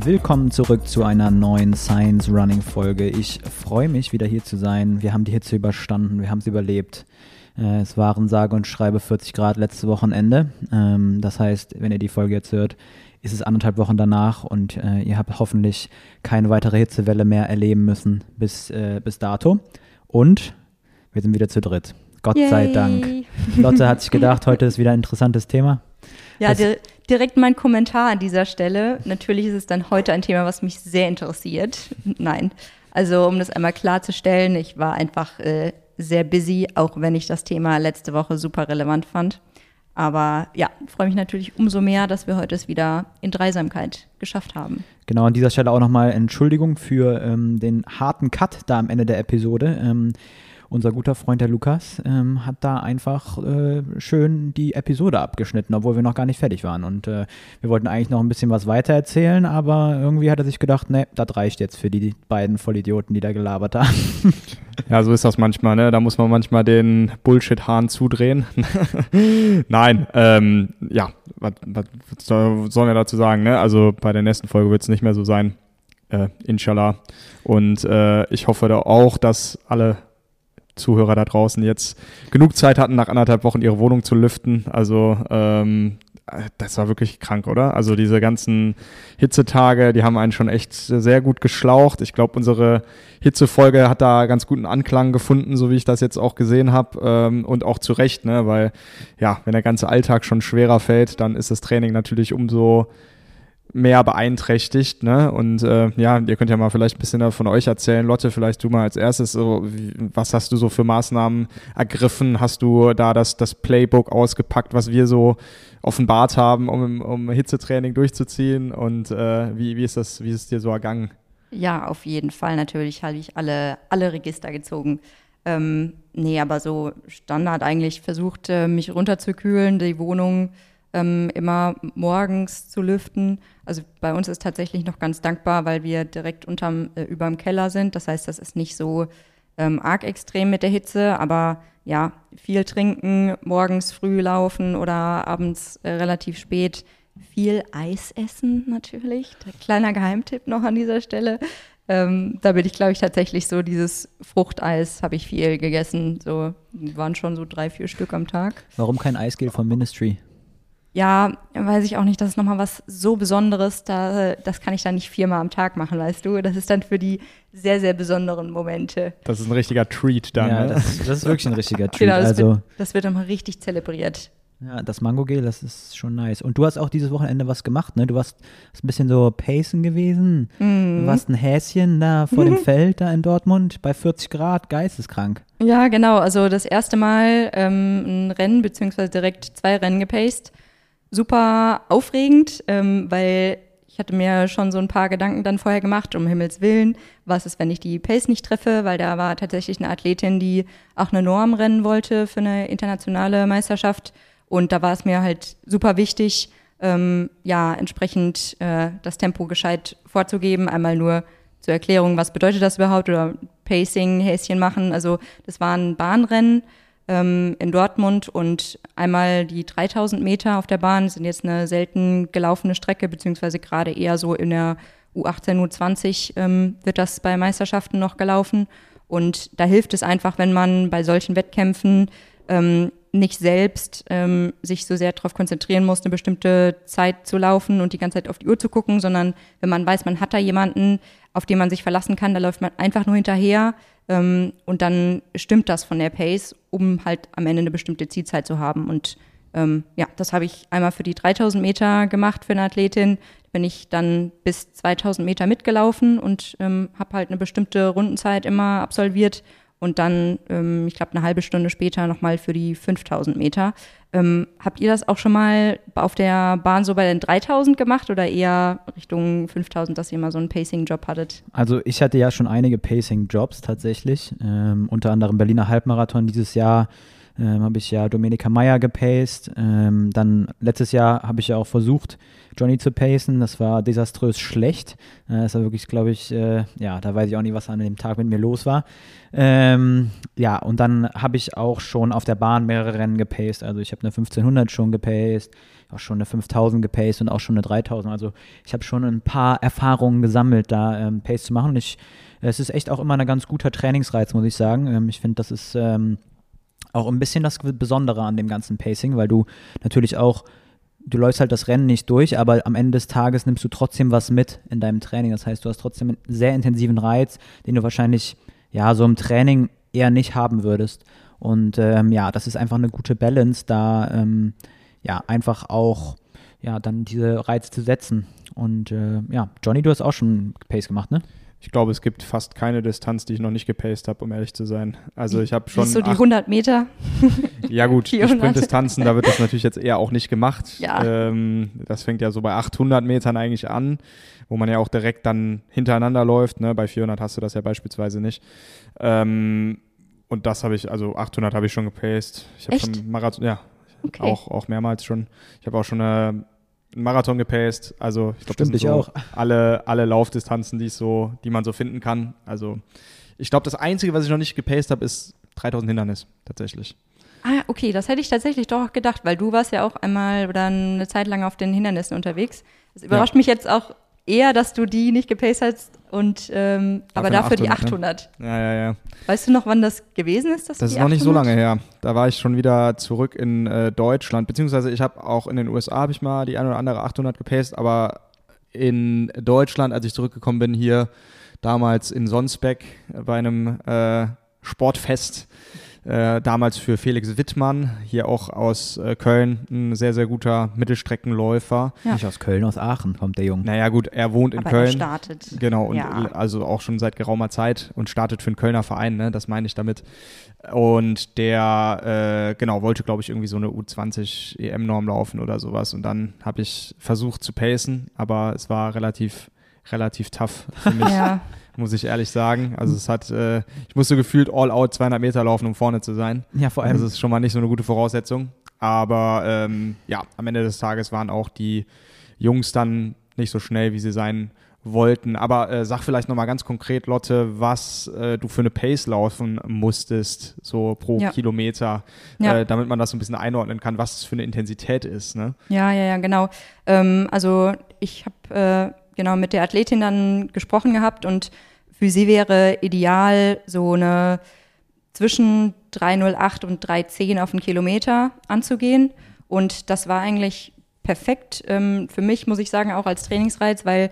Willkommen zurück zu einer neuen Science Running Folge. Ich freue mich, wieder hier zu sein. Wir haben die Hitze überstanden, wir haben es überlebt. Es waren sage und schreibe 40 Grad letztes Wochenende. Das heißt, wenn ihr die Folge jetzt hört, ist es 1,5 Wochen danach und ihr habt hoffentlich keine weitere Hitzewelle mehr erleben müssen bis dato. Und wir sind wieder zu dritt. Gott sei Dank. Lotte hat sich gedacht, heute ist wieder ein interessantes Thema. Ja, direkt mein Kommentar an dieser Stelle. Natürlich ist es dann heute ein Thema, was mich sehr interessiert. Nein, also um das einmal klarzustellen, ich war einfach sehr busy, auch wenn ich das Thema letzte Woche super relevant fand. Aber ja, freue mich natürlich umso mehr, dass wir heute es wieder in Dreisamkeit geschafft haben. Genau, an dieser Stelle auch nochmal Entschuldigung für den harten Cut da am Ende der Episode. Unser guter Freund, der Lukas, hat da einfach schön die Episode abgeschnitten, obwohl wir noch gar nicht fertig waren. Und wir wollten eigentlich noch ein bisschen was weiter erzählen, aber irgendwie hat er sich gedacht, ne, das reicht jetzt für die beiden Vollidioten, die da gelabert haben. Ja, so ist das manchmal, ne? Da muss man manchmal den Bullshit-Hahn zudrehen. Nein, ja, was sollen wir dazu sagen, ne? Also bei der nächsten Folge wird es nicht mehr so sein, inshallah. Und ich hoffe da auch, dass alle Zuhörer da draußen jetzt genug Zeit hatten, nach 1,5 Wochen ihre Wohnung zu lüften. Also das war wirklich krank, oder? Also diese ganzen Hitzetage, die haben einen schon echt sehr gut geschlaucht. Ich glaube, unsere Hitzefolge hat da ganz guten Anklang gefunden, so wie ich das jetzt auch gesehen habe. Und auch zu Recht, ne? Weil ja, wenn der ganze Alltag schon schwerer fällt, dann ist das Training natürlich umso mehr beeinträchtigt, ne? Und ja, ihr könnt ja mal vielleicht ein bisschen von euch erzählen. Lotte, vielleicht du mal als erstes, so, was hast du so für Maßnahmen ergriffen? Hast du da das Playbook ausgepackt, was wir so offenbart haben, um Hitzetraining durchzuziehen? Und wie ist es dir so ergangen? Ja, auf jeden Fall. Natürlich habe ich alle Register gezogen. Nee, aber so Standard eigentlich versucht, mich runterzukühlen, die Wohnung immer morgens zu lüften. Also bei uns ist tatsächlich noch ganz dankbar, weil wir direkt überm Keller sind. Das heißt, das ist nicht so arg extrem mit der Hitze, aber ja, viel trinken, morgens früh laufen oder abends relativ spät. Viel Eis essen natürlich. Kleiner Geheimtipp noch an dieser Stelle. Da bin ich, glaube ich, tatsächlich so, dieses Fruchteis habe ich viel gegessen. So waren schon so 3-4 Stück am Tag. Warum kein Eisgel von Ministry? Ja, weiß ich auch nicht, das ist nochmal was so Besonderes, das kann ich dann nicht 4-mal am Tag machen, weißt du? Das ist dann für die sehr, sehr besonderen Momente. Das ist ein richtiger Treat dann, ja, ne? Das ist wirklich ein richtiger Treat. Genau, das wird dann mal richtig zelebriert. Ja, das Mango-Gel, das ist schon nice. Und du hast auch dieses Wochenende was gemacht, ne? Du warst ein bisschen so pacen gewesen. Du warst ein Häschen da vor dem Feld da in Dortmund bei 40 Grad, geisteskrank. Ja, genau. Also das erste Mal ein Rennen, beziehungsweise direkt 2 Rennen gepaced. Super aufregend, weil ich hatte mir schon so ein paar Gedanken dann vorher gemacht, um Himmels Willen, was ist, wenn ich die Pace nicht treffe, weil da war tatsächlich eine Athletin, die auch eine Norm rennen wollte für eine internationale Meisterschaft und da war es mir halt super wichtig, ja, entsprechend das Tempo gescheit vorzugeben, einmal nur zur Erklärung, was bedeutet das überhaupt oder Pacing, Häschen machen, also das war ein Bahnrennen, in Dortmund und einmal die 3000 Meter auf der Bahn sind jetzt eine selten gelaufene Strecke, beziehungsweise gerade eher so in der U18, U20 wird das bei Meisterschaften noch gelaufen. Und da hilft es einfach, wenn man bei solchen Wettkämpfen nicht selbst sich so sehr darauf konzentrieren muss, eine bestimmte Zeit zu laufen und die ganze Zeit auf die Uhr zu gucken, sondern wenn man weiß, man hat da jemanden, auf den man sich verlassen kann, da läuft man einfach nur hinterher und dann stimmt das von der Pace, um halt am Ende eine bestimmte Zielzeit zu haben. Und ja, das habe ich einmal für die 3000 Meter gemacht für eine Athletin, bin ich dann bis 2000 Meter mitgelaufen und habe halt eine bestimmte Rundenzeit immer absolviert. Und dann, ich glaube, eine halbe Stunde später nochmal für die 5000 Meter. Habt ihr das auch schon mal auf der Bahn so bei den 3000 gemacht oder eher Richtung 5000, dass ihr mal so einen Pacing-Job hattet? Also ich hatte ja schon einige Pacing-Jobs tatsächlich, unter anderem Berliner Halbmarathon dieses Jahr, habe ich ja Domenica Meyer gepaced. Dann letztes Jahr habe ich ja auch versucht, Johnny zu pacen. Das war desaströs schlecht. Das war wirklich, glaube ich, da weiß ich auch nicht, was an dem Tag mit mir los war. Und dann habe ich auch schon auf der Bahn mehrere Rennen gepaced. Also ich habe eine 1500 schon gepaced, auch schon eine 5000 gepaced und auch schon eine 3000. Also ich habe schon ein paar Erfahrungen gesammelt, da Pace zu machen. Es ist echt auch immer ein ganz guter Trainingsreiz, muss ich sagen. Ich finde, das ist auch ein bisschen das Besondere an dem ganzen Pacing, weil du natürlich auch, du läufst halt das Rennen nicht durch, aber am Ende des Tages nimmst du trotzdem was mit in deinem Training. Das heißt, du hast trotzdem einen sehr intensiven Reiz, den du wahrscheinlich so im Training eher nicht haben würdest. Und das ist einfach eine gute Balance, da einfach auch dann diese Reize zu setzen. Und Johnny, du hast auch schon Pace gemacht, ne? Ich glaube, es gibt fast keine Distanz, die ich noch nicht gepaced habe, um ehrlich zu sein. Also ich habe schon... Siehst du die 100 Meter? Ja gut, die Sprintdistanzen, da wird das natürlich jetzt eher auch nicht gemacht. Ja. Das fängt ja so bei 800 Metern eigentlich an, wo man ja auch direkt dann hintereinander läuft. Ne? Bei 400 hast du das ja beispielsweise nicht. Und das habe ich, also 800 habe ich schon gepaced. Ich habe schon Marathon, okay. auch mehrmals schon. Ich habe auch schon einen Marathon gepaced. Also ich glaube, das sind so alle Laufdistanzen, die man so finden kann. Also ich glaube, das Einzige, was ich noch nicht gepaced habe, ist 3000 Hindernis tatsächlich. Ah, okay, das hätte ich tatsächlich doch gedacht, weil du warst ja auch einmal oder eine Zeit lang auf den Hindernissen unterwegs. Das überrascht mich jetzt auch eher, dass du die nicht gepaced hast und aber dafür 800, die 800. Ne? Ja. Weißt du noch, wann das gewesen ist? Das ist noch nicht so lange her. Da war ich schon wieder zurück in Deutschland, beziehungsweise ich habe auch in den USA habe ich mal die eine oder andere 800 gepaced, aber in Deutschland, als ich zurückgekommen bin, hier damals in Sonsbeck bei einem Sportfest, damals für Felix Wittmann, hier auch aus Köln, ein sehr, sehr guter Mittelstreckenläufer. Ja. Nicht aus Köln, aus Aachen kommt der Junge. Naja gut, er wohnt in aber Köln. Er startet. Genau, und also auch schon seit geraumer Zeit und startet für einen Kölner Verein, ne? Das meine ich damit. Und der, wollte, glaube ich, irgendwie so eine U20 EM-Norm laufen oder sowas. Und dann habe ich versucht zu pacen, aber es war relativ tough für mich. Ja. Muss ich ehrlich sagen. Also ich musste gefühlt all out 200 Meter laufen, um vorne zu sein. Ja, vor allem. Das ist schon mal nicht so eine gute Voraussetzung. Aber am Ende des Tages waren auch die Jungs dann nicht so schnell, wie sie sein wollten. Aber sag vielleicht nochmal ganz konkret, Lotte, was du für eine Pace laufen musstest, so pro Kilometer, damit man das so ein bisschen einordnen kann, was es für eine Intensität ist. Ne? Ja, genau. Also ich habe mit der Athletin dann gesprochen gehabt und für sie wäre ideal, so eine zwischen 3,08 und 3,10 auf den Kilometer anzugehen. Und das war eigentlich perfekt für mich, muss ich sagen, auch als Trainingsreiz, weil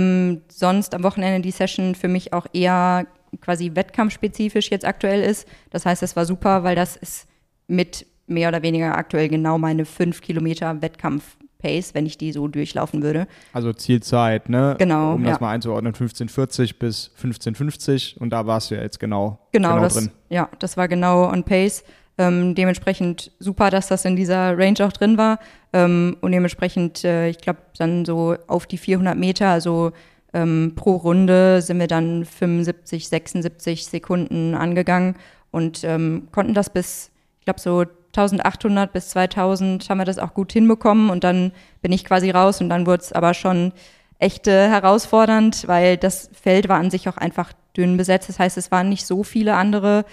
sonst am Wochenende die Session für mich auch eher quasi wettkampfspezifisch jetzt aktuell ist. Das heißt, das war super, weil das ist mit mehr oder weniger aktuell genau meine 5 Kilometer Wettkampf-Pace, wenn ich die so durchlaufen würde. Also Zielzeit, ne? Genau. Um das mal einzuordnen, 15:40 bis 15:50 und da warst du ja jetzt genau drin. Ja, das war genau on Pace. Dementsprechend super, dass das in dieser Range auch drin war. Und dementsprechend, ich glaube, dann so auf die 400 Meter, also pro Runde sind wir dann 75, 76 Sekunden angegangen und konnten das bis, ich glaube, so 1800 bis 2000 haben wir das auch gut hinbekommen und dann bin ich quasi raus und dann wurde es aber schon echt herausfordernd, weil das Feld war an sich auch einfach dünn besetzt. Das heißt, es waren nicht so viele andere,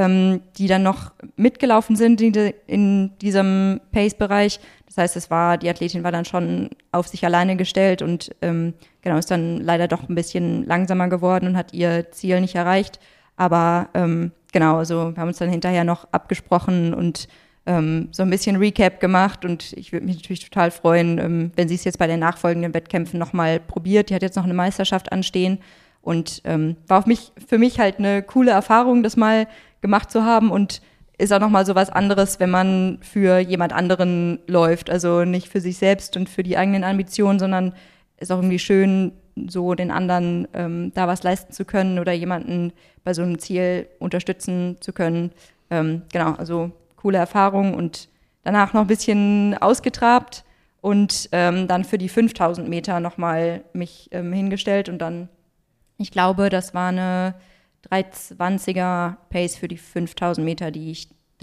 die dann noch mitgelaufen sind in diesem Pace-Bereich. Das heißt, die Athletin war dann schon auf sich alleine gestellt und ist dann leider doch ein bisschen langsamer geworden und hat ihr Ziel nicht erreicht. Aber also wir haben uns dann hinterher noch abgesprochen und so ein bisschen Recap gemacht und ich würde mich natürlich total freuen, wenn sie es jetzt bei den nachfolgenden Wettkämpfen nochmal probiert. Die hat jetzt noch eine Meisterschaft anstehen und war für mich halt eine coole Erfahrung, das mal gemacht zu haben und ist auch nochmal so was anderes, wenn man für jemand anderen läuft. Also nicht für sich selbst und für die eigenen Ambitionen, sondern ist auch irgendwie schön, so den anderen da was leisten zu können oder jemanden bei so einem Ziel unterstützen zu können. Also coole Erfahrung und danach noch ein bisschen ausgetrabt und dann für die 5000 Meter nochmal mich hingestellt und dann, ich glaube, das war eine 3,20er Pace für die 5000 Meter, die ich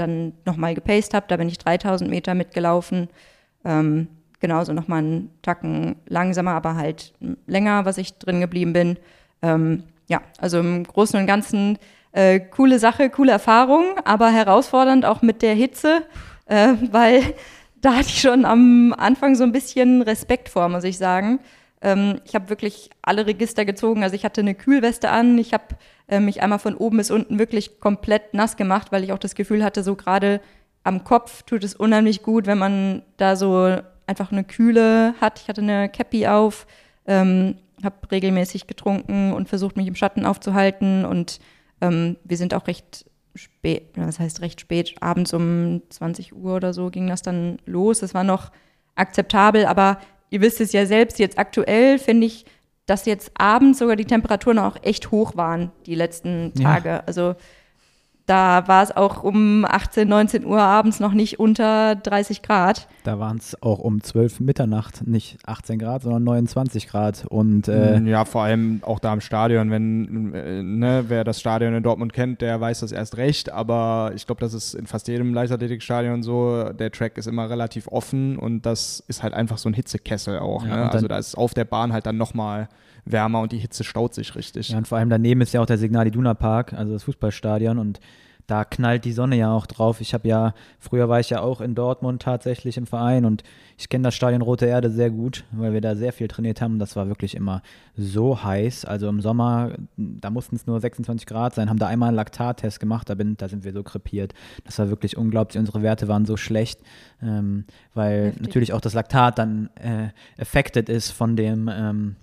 dann nochmal gepaced habe. Da bin ich 3000 Meter mitgelaufen. Genauso nochmal einen Tacken langsamer, aber halt länger, was ich drin geblieben bin. Also im Großen und Ganzen coole Sache, coole Erfahrung, aber herausfordernd auch mit der Hitze, weil da hatte ich schon am Anfang so ein bisschen Respekt vor, muss ich sagen. Ich habe wirklich alle Register gezogen, also ich hatte eine Kühlweste an, ich habe mich einmal von oben bis unten wirklich komplett nass gemacht, weil ich auch das Gefühl hatte, so gerade am Kopf tut es unheimlich gut, wenn man da so einfach eine Kühle hat. Ich hatte eine Cappy auf, habe regelmäßig getrunken und versucht, mich im Schatten aufzuhalten und wir sind auch recht spät, abends um 20 Uhr oder so ging das dann los. Das war noch akzeptabel, aber ihr wisst es ja selbst, jetzt aktuell finde ich, dass jetzt abends sogar die Temperaturen auch echt hoch waren, die letzten Tage. Ja. Also da war es auch um 18, 19 Uhr abends noch nicht unter 30 Grad. Da waren es auch um 12 Mitternacht nicht 18 Grad, sondern 29 Grad. Und, ja, vor allem auch da im Stadion, wer das Stadion in Dortmund kennt, der weiß das erst recht, aber ich glaube, das ist in fast jedem Leichtathletikstadion so, der Track ist immer relativ offen und das ist halt einfach so ein Hitzekessel auch. Ja, ne? Also da ist auf der Bahn halt dann nochmal wärmer und die Hitze staut sich richtig. Ja, und vor allem daneben ist ja auch der Signal Iduna Park, also das Fußballstadion, und da knallt die Sonne ja auch drauf. Früher war ich ja auch in Dortmund tatsächlich im Verein und ich kenne das Stadion Rote Erde sehr gut, weil wir da sehr viel trainiert haben. Das war wirklich immer so heiß. Also im Sommer, da mussten es nur 26 Grad sein, haben da einmal einen Laktattest gemacht, da sind wir so krepiert. Das war wirklich unglaublich. Unsere Werte waren so schlecht, weil Heftig. Natürlich auch das Laktat dann affected ist von dem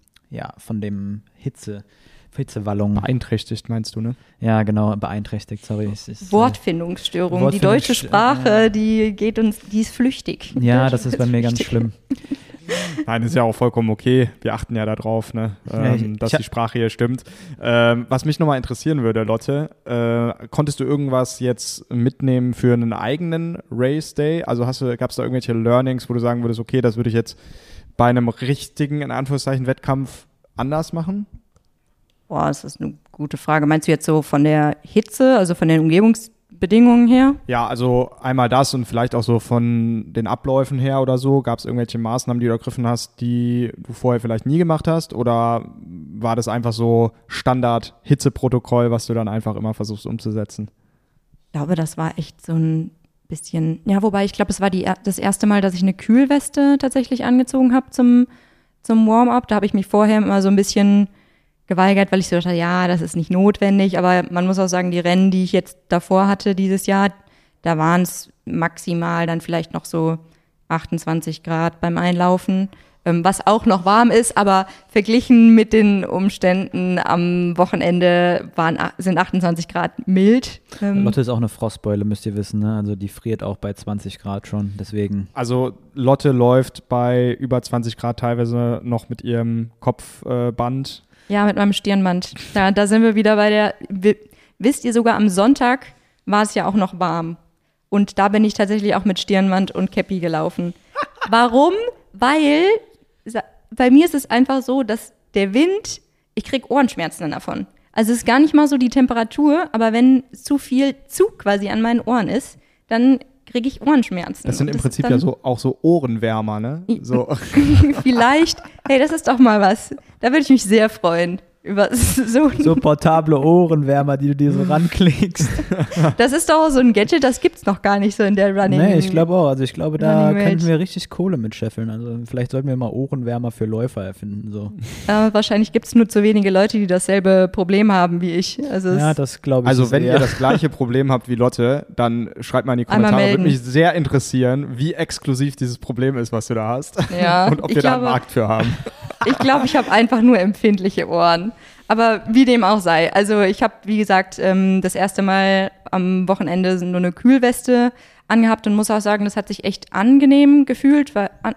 Hitzewallung. Beeinträchtigt, meinst du, ne? Ja, genau, beeinträchtigt, sorry. Wortfindungsstörung. Die deutsche Sprache, die ist flüchtig. Ja, das ist bei mir ganz schlimm. Nein, ist ja auch vollkommen okay. Wir achten ja darauf, ne? Dass die Sprache hier stimmt. Was mich nochmal interessieren würde, Lotte, konntest du irgendwas jetzt mitnehmen für einen eigenen Race Day? Also gab es da irgendwelche Learnings, wo du sagen würdest, okay, das würde ich jetzt bei einem richtigen, in Anführungszeichen, Wettkampf anders machen? Boah, das ist eine gute Frage. Meinst du jetzt so von der Hitze, also von den Umgebungsbedingungen her? Ja, also einmal das und vielleicht auch so von den Abläufen her oder so. Gab es irgendwelche Maßnahmen, die du ergriffen hast, die du vorher vielleicht nie gemacht hast? Oder war das einfach so Standard-Hitzeprotokoll, was du dann einfach immer versuchst umzusetzen? Ich glaube, das war echt so ein bisschen, ja, wobei ich glaube, es war das erste Mal, dass ich eine Kühlweste tatsächlich angezogen habe zum Warm-up. Da habe ich mich vorher immer so ein bisschen geweigert, weil ich so dachte, ja, das ist nicht notwendig, aber man muss auch sagen, die Rennen, die ich jetzt davor hatte dieses Jahr, da waren es maximal dann vielleicht noch so 28 Grad beim Einlaufen, was auch noch warm ist, aber verglichen mit den Umständen am Wochenende sind 28 Grad mild. Lotte ist auch eine Frostbeule, müsst ihr wissen, ne? Also die friert auch bei 20 Grad schon, deswegen. Also Lotte läuft bei über 20 Grad teilweise noch mit ihrem Kopfband. Ja, mit meinem Stirnband. Da sind wir wieder bei wisst ihr, sogar am Sonntag war es ja auch noch warm. Und da bin ich tatsächlich auch mit Stirnband und Cappy gelaufen. Warum? Weil bei mir ist es einfach so, dass der Wind, ich kriege Ohrenschmerzen dann davon. Also es ist gar nicht mal so die Temperatur, aber wenn zu viel Zug quasi an meinen Ohren ist, dann kriege ich Ohrenschmerzen. Das sind im Prinzip ja auch so Ohrenwärmer, ne? So. Vielleicht, hey, das ist doch mal was. Da würde ich mich sehr freuen. Über so portable Ohrenwärmer, die du dir so ranklickst. Das ist doch auch so ein Gadget, das gibt's noch gar nicht so in der Running. Nee, ich glaube auch. Also ich glaube, da könnten wir richtig Kohle mit scheffeln. Also vielleicht sollten wir mal Ohrenwärmer für Läufer erfinden. So. Wahrscheinlich gibt es nur zu wenige Leute, die dasselbe Problem haben wie ich. Also ja, das glaube ich. Also wenn ihr das gleiche Problem habt wie Lotte, dann schreibt mal in die Kommentare. Würde mich sehr interessieren, wie exklusiv dieses Problem ist, was du da hast. Ja, und ob wir da einen Markt für haben. Ich glaube, ich habe einfach nur empfindliche Ohren. Aber wie dem auch sei. Also ich habe, wie gesagt, das erste Mal am Wochenende nur eine Kühlweste angehabt und muss auch sagen, das hat sich echt angenehm angefühlt,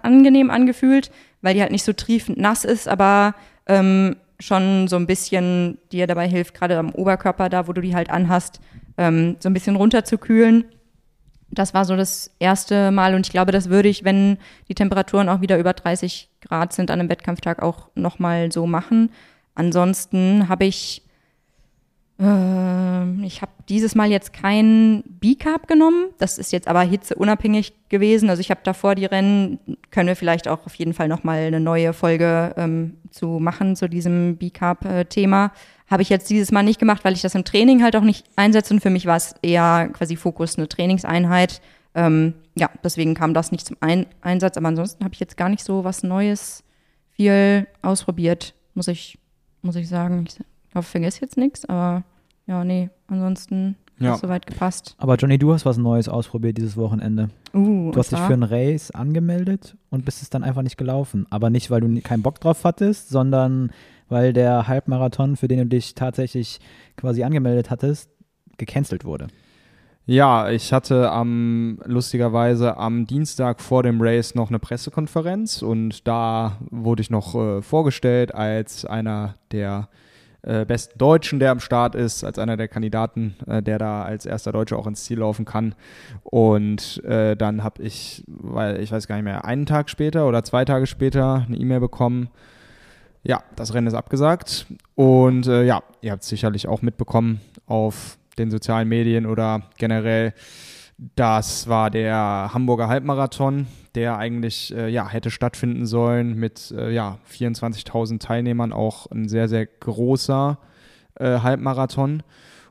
weil die halt nicht so triefend nass ist, aber schon so ein bisschen dir dabei hilft, gerade am Oberkörper, da wo du die halt anhast, so ein bisschen runterzukühlen. Das war so das erste Mal und ich glaube, das würde ich, wenn die Temperaturen auch wieder über 30 Grad sind, an einem Wettkampftag auch nochmal so machen. Ansonsten habe ich Ich habe dieses Mal jetzt kein B-Carb genommen. Das ist jetzt aber hitzeunabhängig gewesen. Also ich habe davor die Rennen, können wir vielleicht auch auf jeden Fall nochmal eine neue Folge zu machen, zu diesem B-Carb-Thema. Habe ich jetzt dieses Mal nicht gemacht, weil ich das im Training halt auch nicht einsetze. Und für mich war es eher quasi Fokus, eine Trainingseinheit. Deswegen kam das nicht zum Einsatz. Aber ansonsten habe ich jetzt gar nicht so was Neues viel ausprobiert, muss ich sagen. Ich hoffe, ich vergesse jetzt nichts, aber ja, nee, ansonsten hat es soweit gepasst. Aber Johnny, du hast was Neues ausprobiert dieses Wochenende. Du hast dich für ein Race angemeldet und bist es dann einfach nicht gelaufen. Aber nicht, weil du keinen Bock drauf hattest, sondern weil der Halbmarathon, für den du dich tatsächlich quasi angemeldet hattest, gecancelt wurde. Ja, ich hatte lustigerweise am Dienstag vor dem Race noch eine Pressekonferenz und da wurde ich noch vorgestellt als einer der besten Deutschen, der am Start ist, als einer der Kandidaten, der da als erster Deutscher auch ins Ziel laufen kann. Und dann habe ich, weil ich weiß gar nicht mehr, einen Tag später oder 2 Tage später eine E-Mail bekommen, ja, das Rennen ist abgesagt. Und ihr habt es sicherlich auch mitbekommen auf den sozialen Medien oder generell. Das war der Hamburger Halbmarathon, der eigentlich hätte stattfinden sollen mit 24.000 Teilnehmern, auch ein sehr, sehr großer Halbmarathon.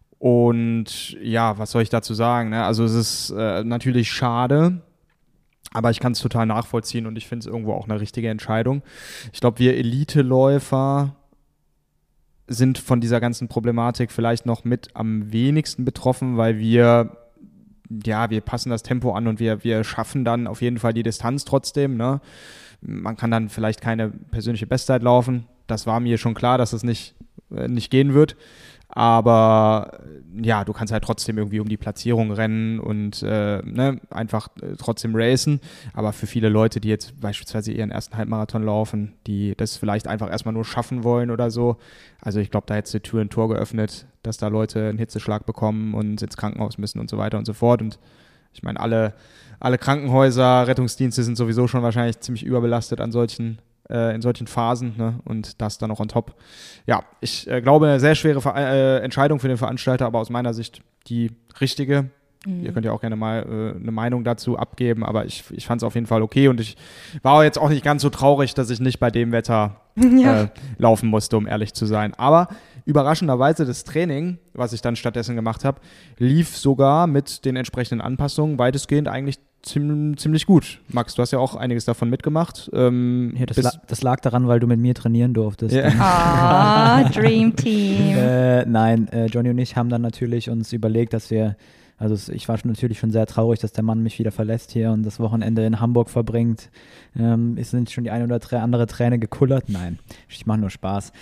Und ja, was soll ich dazu sagen? Ne? Also es ist natürlich schade, aber ich kann es total nachvollziehen und ich finde es irgendwo auch eine richtige Entscheidung. Ich glaube, wir Elite-Läufer sind von dieser ganzen Problematik vielleicht noch mit am wenigsten betroffen, weil wir passen das Tempo an und wir schaffen dann auf jeden Fall die Distanz trotzdem. Ne? Man kann dann vielleicht keine persönliche Bestzeit laufen. Das war mir schon klar, dass es nicht gehen wird. Aber ja, du kannst halt trotzdem irgendwie um die Platzierung rennen und einfach trotzdem racen. Aber für viele Leute, die jetzt beispielsweise ihren ersten Halbmarathon laufen, die das vielleicht einfach erstmal nur schaffen wollen oder so, also ich glaube, da hätte die Tür ein Tor geöffnet, dass da Leute einen Hitzeschlag bekommen und ins Krankenhaus müssen und so weiter und so fort. Und ich meine, alle Krankenhäuser, Rettungsdienste sind sowieso schon wahrscheinlich ziemlich überbelastet in solchen Phasen, ne? Und das dann noch on top. Ja, ich glaube, eine sehr schwere Entscheidung für den Veranstalter, aber aus meiner Sicht die richtige. Ihr könnt ja auch gerne mal eine Meinung dazu abgeben, aber ich fand es auf jeden Fall okay und ich war jetzt auch nicht ganz so traurig, dass ich nicht bei dem Wetter laufen musste, um ehrlich zu sein. Aber überraschenderweise das Training, was ich dann stattdessen gemacht habe, lief sogar mit den entsprechenden Anpassungen weitestgehend eigentlich ziemlich gut. Max, du hast ja auch einiges davon mitgemacht. Das lag daran, weil du mit mir trainieren durftest. Dream Team. Nein, Johnny und ich haben dann natürlich uns überlegt, dass ich war natürlich schon sehr traurig, dass der Mann mich wieder verlässt hier und das Wochenende in Hamburg verbringt. Sind schon die eine oder andere Träne gekullert? Nein, ich mache nur Spaß.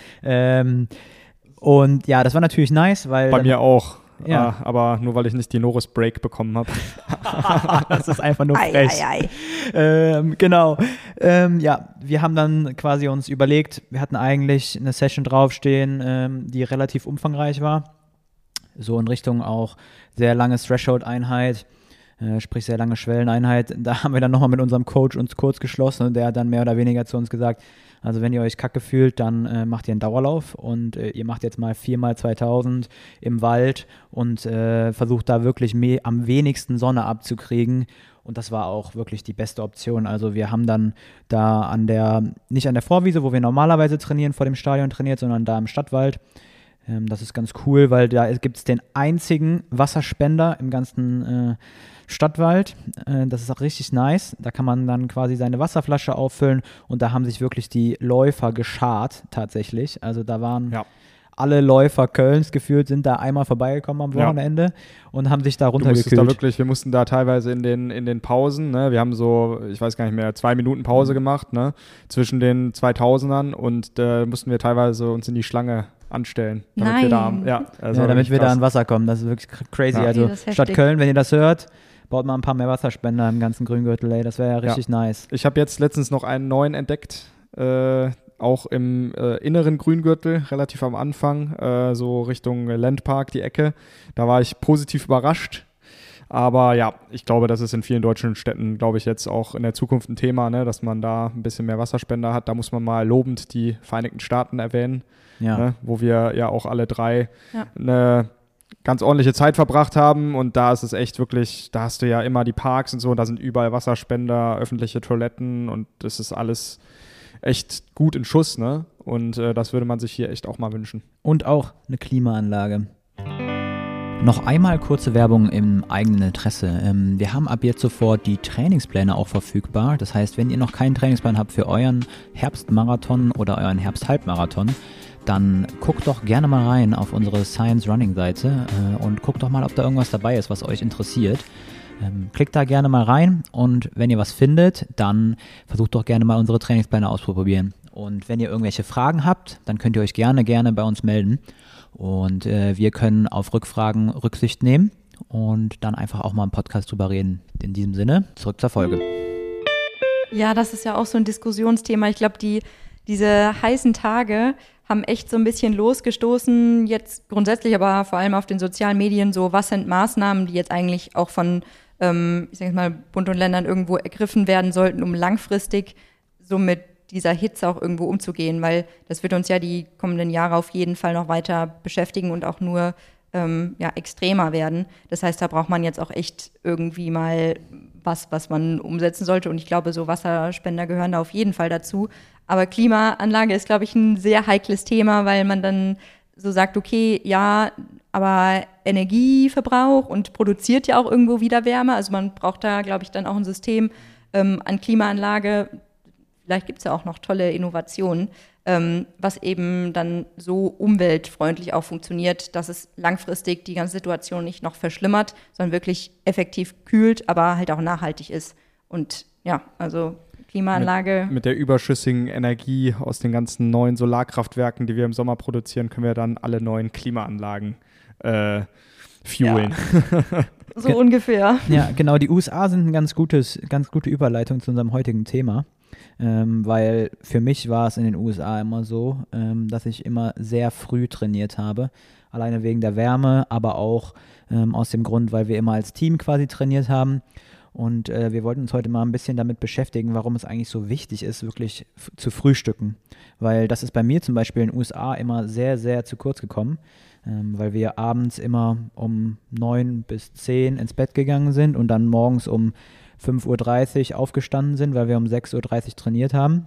Und ja, das war natürlich nice, weil... Bei mir auch. Ja. Aber nur, weil ich nicht die Norris Break bekommen habe. Das ist einfach nur frech. Genau. Wir haben dann quasi uns überlegt, wir hatten eigentlich eine Session draufstehen, die relativ umfangreich war. So in Richtung auch sehr lange Threshold-Einheit, sprich sehr lange Schwelleneinheit. Da haben wir dann nochmal mit unserem Coach uns kurz geschlossen und der hat dann mehr oder weniger zu uns gesagt, also wenn ihr euch kacke fühlt, dann macht ihr einen Dauerlauf und ihr macht jetzt mal 4x2000 im Wald und versucht da wirklich am wenigsten Sonne abzukriegen. Und das war auch wirklich die beste Option. Also wir haben dann da nicht an der Vorwiese, wo wir normalerweise trainieren, vor dem Stadion trainiert, sondern da im Stadtwald. Das ist ganz cool, weil da gibt es den einzigen Wasserspender im ganzen Stadtwald. Das ist auch richtig nice. Da kann man dann quasi seine Wasserflasche auffüllen und da haben sich wirklich die Läufer geschart tatsächlich. Also da waren alle Läufer Kölns gefühlt, sind da einmal vorbeigekommen am Wochenende und haben sich da runtergekühlt. Wir mussten da teilweise in den Pausen, ne, wir haben so, ich weiß gar nicht mehr, 2 Minuten Pause gemacht, ne, zwischen den 2000ern und da mussten wir teilweise uns in die Schlange anstellen, damit wir da an Wasser kommen. Das ist wirklich crazy. Ja. Also Stadt Köln, wenn ihr das hört, baut mal ein paar mehr Wasserspender im ganzen Grüngürtel, ey. Das wäre ja richtig nice. Ich habe jetzt letztens noch einen neuen entdeckt, auch im inneren Grüngürtel, relativ am Anfang, so Richtung Landpark, die Ecke. Da war ich positiv überrascht. Aber ja, ich glaube, das ist in vielen deutschen Städten, glaube ich, jetzt auch in der Zukunft ein Thema, ne, dass man da ein bisschen mehr Wasserspender hat. Da muss man mal lobend die Vereinigten Staaten erwähnen, ne, wo wir ja auch alle drei eine ganz ordentliche Zeit verbracht haben. Und da ist es echt wirklich, da hast du ja immer die Parks und so, und da sind überall Wasserspender, öffentliche Toiletten und das ist alles echt gut in Schuss, ne? Und das würde man sich hier echt auch mal wünschen. Und auch eine Klimaanlage. Noch einmal kurze Werbung im eigenen Interesse. Wir haben ab jetzt sofort die Trainingspläne auch verfügbar. Das heißt, wenn ihr noch keinen Trainingsplan habt für euren Herbstmarathon oder euren Herbsthalbmarathon, dann guckt doch gerne mal rein auf unsere Science Running Seite und guckt doch mal, ob da irgendwas dabei ist, was euch interessiert. Klickt da gerne mal rein und wenn ihr was findet, dann versucht doch gerne mal unsere Trainingspläne auszuprobieren. Und wenn ihr irgendwelche Fragen habt, dann könnt ihr euch gerne bei uns melden und wir können auf Rückfragen Rücksicht nehmen und dann einfach auch mal im Podcast drüber reden. In diesem Sinne, zurück zur Folge. Ja, das ist ja auch so ein Diskussionsthema. Ich glaube, diese heißen Tage haben echt so ein bisschen losgestoßen, jetzt grundsätzlich, aber vor allem auf den sozialen Medien, so was sind Maßnahmen, die jetzt eigentlich auch von, ich sag jetzt mal, Bund und Ländern irgendwo ergriffen werden sollten, um langfristig so mit dieser Hitze auch irgendwo umzugehen, weil das wird uns ja die kommenden Jahre auf jeden Fall noch weiter beschäftigen und auch nur extremer werden. Das heißt, da braucht man jetzt auch echt irgendwie mal was man umsetzen sollte. Und ich glaube, so Wasserspender gehören da auf jeden Fall dazu. Aber Klimaanlage ist, glaube ich, ein sehr heikles Thema, weil man dann so sagt, okay, ja, aber Energieverbrauch und produziert ja auch irgendwo wieder Wärme. Also man braucht da, glaube ich, dann auch ein System an Klimaanlage. Vielleicht gibt es ja auch noch tolle Innovationen, was eben dann so umweltfreundlich auch funktioniert, dass es langfristig die ganze Situation nicht noch verschlimmert, sondern wirklich effektiv kühlt, aber halt auch nachhaltig ist. Und ja, also Klimaanlage. Mit der überschüssigen Energie aus den ganzen neuen Solarkraftwerken, die wir im Sommer produzieren, können wir dann alle neuen Klimaanlagen fuelen. Ja. So ungefähr. Ja, genau. Die USA sind eine ganz gute Überleitung zu unserem heutigen Thema. Weil für mich war es in den USA immer so, dass ich immer sehr früh trainiert habe. Alleine wegen der Wärme, aber auch aus dem Grund, weil wir immer als Team quasi trainiert haben. Und wir wollten uns heute mal ein bisschen damit beschäftigen, warum es eigentlich so wichtig ist, wirklich zu frühstücken. Weil das ist bei mir zum Beispiel in den USA immer sehr, sehr zu kurz gekommen, weil wir abends immer um 9 bis 10 ins Bett gegangen sind und dann morgens um 5:30 Uhr aufgestanden sind, weil wir um 6:30 Uhr trainiert haben.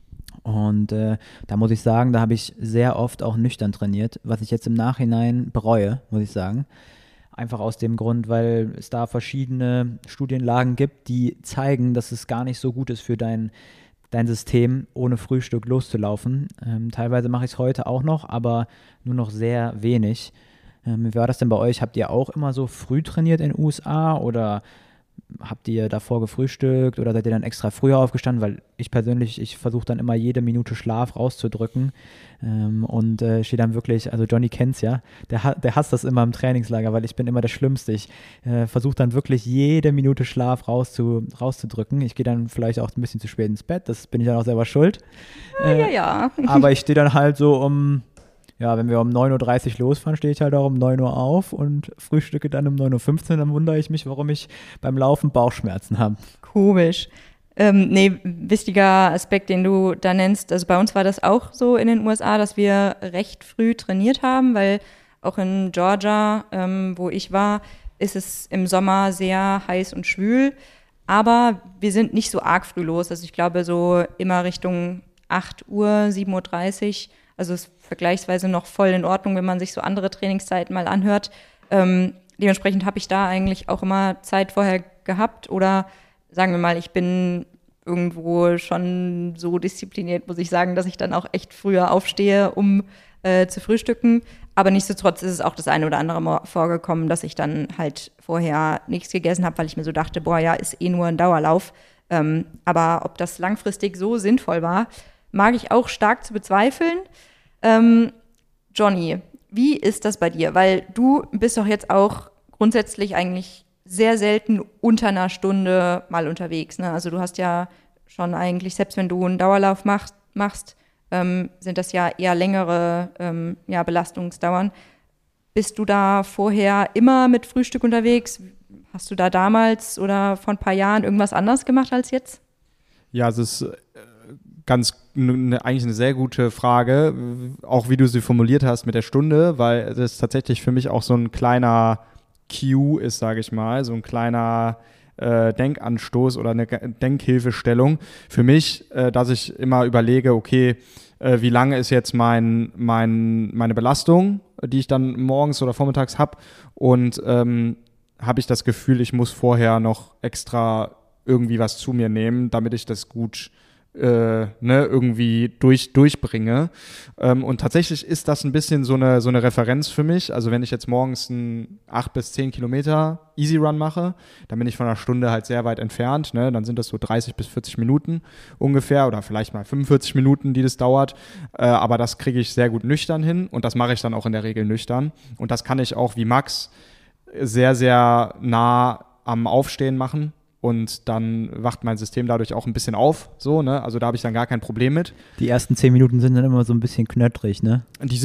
Und da muss ich sagen, da habe ich sehr oft auch nüchtern trainiert, was ich jetzt im Nachhinein bereue, muss ich sagen. Einfach aus dem Grund, weil es da verschiedene Studienlagen gibt, die zeigen, dass es gar nicht so gut ist für dein System, ohne Frühstück loszulaufen. Teilweise mache ich es heute auch noch, aber nur noch sehr wenig. Wie war das denn bei euch? Habt ihr auch immer so früh trainiert in den USA oder habt ihr davor gefrühstückt oder seid ihr dann extra früher aufgestanden? Weil ich persönlich, ich versuche dann immer jede Minute Schlaf rauszudrücken und stehe dann wirklich, also Johnny kennt's ja, der hasst das immer im Trainingslager, weil ich bin immer der Schlimmste. Ich versuche dann wirklich jede Minute Schlaf rauszudrücken. Ich gehe dann vielleicht auch ein bisschen zu spät ins Bett, das bin ich dann auch selber schuld. Ja. Aber ich stehe dann halt so wenn wir um 9:30 Uhr losfahren, stehe ich halt auch um 9 Uhr auf und frühstücke dann um 9:15 Uhr. Dann wundere ich mich, warum ich beim Laufen Bauchschmerzen habe. Komisch. Wichtiger Aspekt, den du da nennst, also bei uns war das auch so in den USA, dass wir recht früh trainiert haben, weil auch in Georgia, wo ich war, ist es im Sommer sehr heiß und schwül, aber wir sind nicht so arg früh los. Also ich glaube so immer Richtung 8 Uhr, 7:30 Uhr. Also ist vergleichsweise noch voll in Ordnung, wenn man sich so andere Trainingszeiten mal anhört. Dementsprechend habe ich da eigentlich auch immer Zeit vorher gehabt. Oder sagen wir mal, ich bin irgendwo schon so diszipliniert, muss ich sagen, dass ich dann auch echt früher aufstehe, um zu frühstücken. Aber nichtsdestotrotz ist es auch das eine oder andere Mal vorgekommen, dass ich dann halt vorher nichts gegessen habe, weil ich mir so dachte, ist eh nur ein Dauerlauf. Aber ob das langfristig so sinnvoll war, mag ich auch stark zu bezweifeln. Johnny, wie ist das bei dir? Weil du bist doch jetzt auch grundsätzlich eigentlich sehr selten unter einer Stunde mal unterwegs, ne? Also du hast ja schon eigentlich, selbst wenn du einen Dauerlauf machst, sind das ja eher längere Belastungsdauern. Bist du da vorher immer mit Frühstück unterwegs? Hast du da damals oder vor ein paar Jahren irgendwas anders gemacht als jetzt? Ja, es ist eigentlich eine sehr gute Frage, auch wie du sie formuliert hast mit der Stunde, weil das tatsächlich für mich auch so ein kleiner Cue ist, sage ich mal, so ein kleiner Denkanstoß oder eine Denkhilfestellung für mich, dass ich immer überlege, okay, wie lange ist jetzt meine Belastung, die ich dann morgens oder vormittags habe, und habe ich das Gefühl, ich muss vorher noch extra irgendwie was zu mir nehmen, damit ich das gut irgendwie durchbringe. Und tatsächlich ist das ein bisschen so eine Referenz für mich. Also wenn ich jetzt morgens einen 8 bis 10 Kilometer Easy Run mache, dann bin ich von einer Stunde halt sehr weit entfernt. Ne? Dann sind das so 30 bis 40 Minuten ungefähr oder vielleicht mal 45 Minuten, die das dauert. Aber das kriege ich sehr gut nüchtern hin und das mache ich dann auch in der Regel nüchtern. Und das kann ich auch wie Max sehr, sehr nah am Aufstehen machen. Und dann wacht mein System dadurch auch ein bisschen auf, so, ne? Also da habe ich dann gar kein Problem mit. Die ersten 10 Minuten sind dann immer so ein bisschen knöttrig, ne?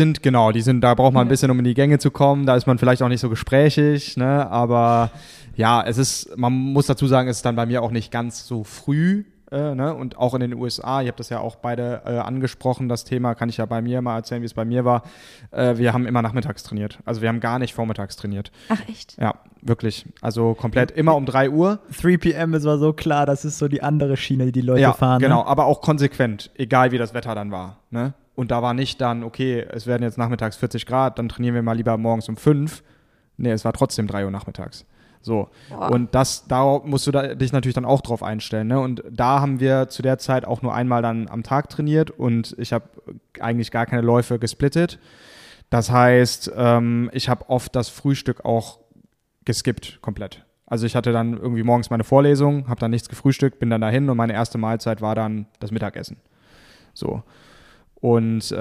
Da braucht man ein bisschen, um in die Gänge zu kommen. Da ist man vielleicht auch nicht so gesprächig, ne? Aber ja, man muss dazu sagen, es ist dann bei mir auch nicht ganz so früh. Ne? Und auch in den USA, ihr habt das ja auch beide angesprochen, das Thema, kann ich ja bei mir mal erzählen, wie es bei mir war. Wir haben immer nachmittags trainiert. Also wir haben gar nicht vormittags trainiert. Ach, echt? Ja, wirklich. Also komplett immer um 3 Uhr. 3 p.m. ist war so klar, das ist so die andere Schiene, die die Leute fahren. Genau, ne? Aber auch konsequent, egal wie das Wetter dann war. Ne? Und da war nicht dann, okay, es werden jetzt nachmittags 40 Grad, dann trainieren wir mal lieber morgens um 5. Nee, es war trotzdem 3 Uhr nachmittags. So, wow. Und da musst du dich natürlich dann auch drauf einstellen. Ne? Und da haben wir zu der Zeit auch nur einmal dann am Tag trainiert und ich habe eigentlich gar keine Läufe gesplittet. Das heißt, ich habe oft das Frühstück auch geskippt komplett. Also ich hatte dann irgendwie morgens meine Vorlesung, habe dann nichts gefrühstückt, bin dann dahin und meine erste Mahlzeit war dann das Mittagessen. So. Und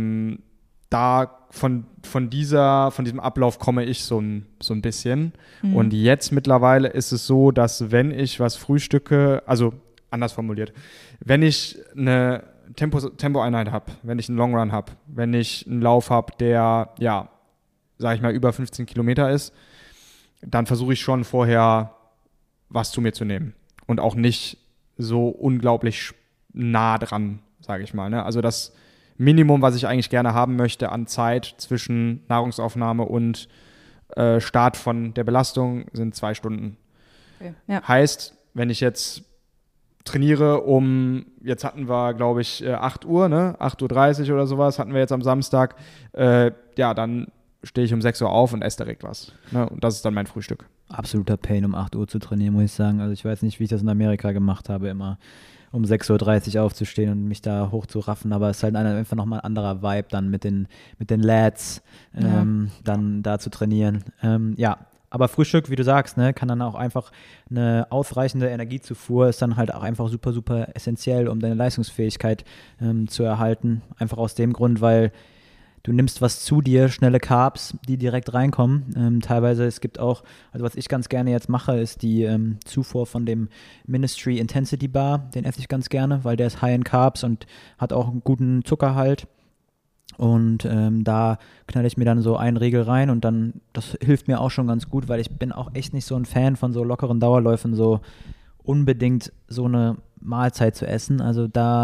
da von diesem Ablauf komme ich so ein bisschen. Mhm. Und jetzt mittlerweile ist es so, dass wenn ich was frühstücke, also anders formuliert, wenn ich eine Tempoeinheit habe, wenn ich einen Long Run habe, wenn ich einen Lauf habe, der, ja, sag ich mal, über 15 Kilometer ist, dann versuche ich schon vorher was zu mir zu nehmen. Und auch nicht so unglaublich nah dran, sage ich mal. Ne? Also das Minimum, was ich eigentlich gerne haben möchte an Zeit zwischen Nahrungsaufnahme und Start von der Belastung, sind 2 Stunden. Okay, ja. Heißt, wenn ich jetzt trainiere jetzt hatten wir, glaube ich, 8 Uhr, ne? 8:30 Uhr oder sowas hatten wir jetzt am Samstag, dann stehe ich um 6 Uhr auf und esse direkt was. Ne? Und das ist dann mein Frühstück. Absoluter Pain, um 8 Uhr zu trainieren, muss ich sagen. Also ich weiß nicht, wie ich das in Amerika gemacht habe, immer um 6:30 Uhr aufzustehen und mich da hochzuraffen, aber es ist halt einfach nochmal ein anderer Vibe dann mit den Lads, dann da zu trainieren. Aber Frühstück, wie du sagst, ne, kann dann auch einfach eine ausreichende Energiezufuhr, ist dann halt auch einfach super, super essentiell, um deine Leistungsfähigkeit zu erhalten. Einfach aus dem Grund, weil du nimmst was zu dir, schnelle Carbs, die direkt reinkommen. Teilweise, es gibt auch, also was ich ganz gerne jetzt mache, ist die Zufuhr von dem Ministry Intensity Bar. Den esse ich ganz gerne, weil der ist high in Carbs und hat auch einen guten Zuckerhalt. Und da knalle ich mir dann so einen Riegel rein und dann, das hilft mir auch schon ganz gut, weil ich bin auch echt nicht so ein Fan von so lockeren Dauerläufen, so unbedingt so eine Mahlzeit zu essen. Also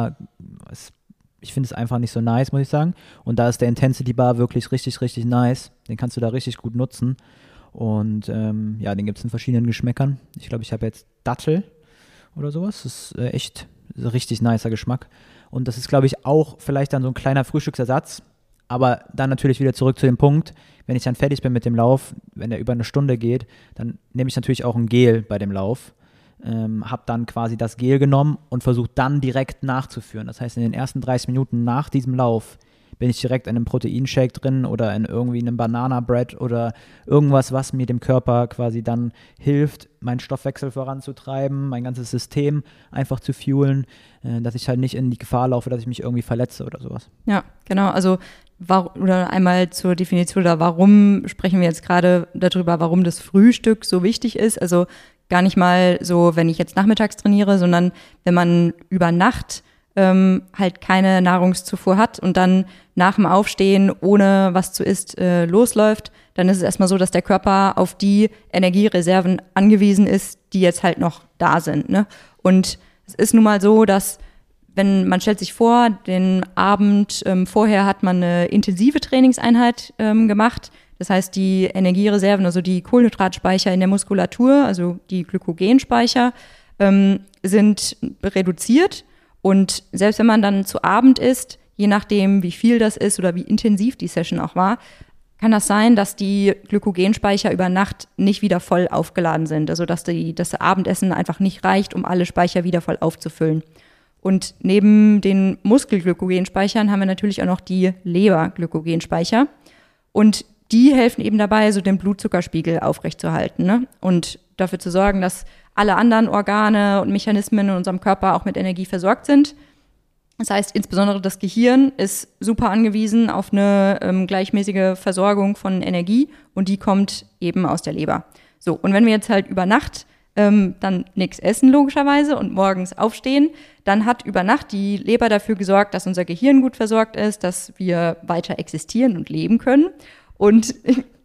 ich finde es einfach nicht so nice, muss ich sagen. Und da ist der Intensity Bar wirklich richtig, richtig nice. Den kannst du da richtig gut nutzen. Und den gibt es in verschiedenen Geschmäckern. Ich glaube, ich habe jetzt Dattel oder sowas. Das ist echt ein richtig nicer Geschmack. Und das ist, glaube ich, auch vielleicht dann so ein kleiner Frühstücksersatz. Aber dann natürlich wieder zurück zu dem Punkt, wenn ich dann fertig bin mit dem Lauf, wenn der über eine Stunde geht, dann nehme ich natürlich auch ein Gel bei dem Lauf. Habe dann quasi das Gel genommen und versucht dann direkt nachzuführen. Das heißt, in den ersten 30 Minuten nach diesem Lauf bin ich direkt in einem Proteinshake drin oder in irgendwie einem Banana Bread oder irgendwas, was mir dem Körper quasi dann hilft, meinen Stoffwechsel voranzutreiben, mein ganzes System einfach zu fuelen, dass ich halt nicht in die Gefahr laufe, dass ich mich irgendwie verletze oder sowas. Ja, genau. Also oder einmal zur Definition oder warum sprechen wir jetzt gerade darüber, warum das Frühstück so wichtig ist. Also gar nicht mal so, wenn ich jetzt nachmittags trainiere, sondern wenn man über Nacht halt keine Nahrungszufuhr hat und dann nach dem Aufstehen ohne was zu isst losläuft, dann ist es erstmal so, dass der Körper auf die Energiereserven angewiesen ist, die jetzt halt noch da sind. Ne? Und es ist nun mal so, dass wenn man stellt sich vor, den Abend vorher hat man eine intensive Trainingseinheit gemacht. Das heißt, die Energiereserven, also die Kohlenhydratspeicher in der Muskulatur, also die Glykogenspeicher, sind reduziert. Und selbst wenn man dann zu Abend isst, je nachdem, wie viel das ist oder wie intensiv die Session auch war, kann das sein, dass die Glykogenspeicher über Nacht nicht wieder voll aufgeladen sind. Also dass das Abendessen einfach nicht reicht, um alle Speicher wieder voll aufzufüllen. Und neben den Muskelglykogenspeichern haben wir natürlich auch noch die Leberglykogenspeicher. Und die helfen eben dabei, so den Blutzuckerspiegel aufrechtzuerhalten, ne? Und dafür zu sorgen, dass alle anderen Organe und Mechanismen in unserem Körper auch mit Energie versorgt sind. Das heißt, insbesondere das Gehirn ist super angewiesen auf eine gleichmäßige Versorgung von Energie und die kommt eben aus der Leber. So, und wenn wir jetzt halt über Nacht dann nichts essen logischerweise und morgens aufstehen, dann hat über Nacht die Leber dafür gesorgt, dass unser Gehirn gut versorgt ist, dass wir weiter existieren und leben können. Und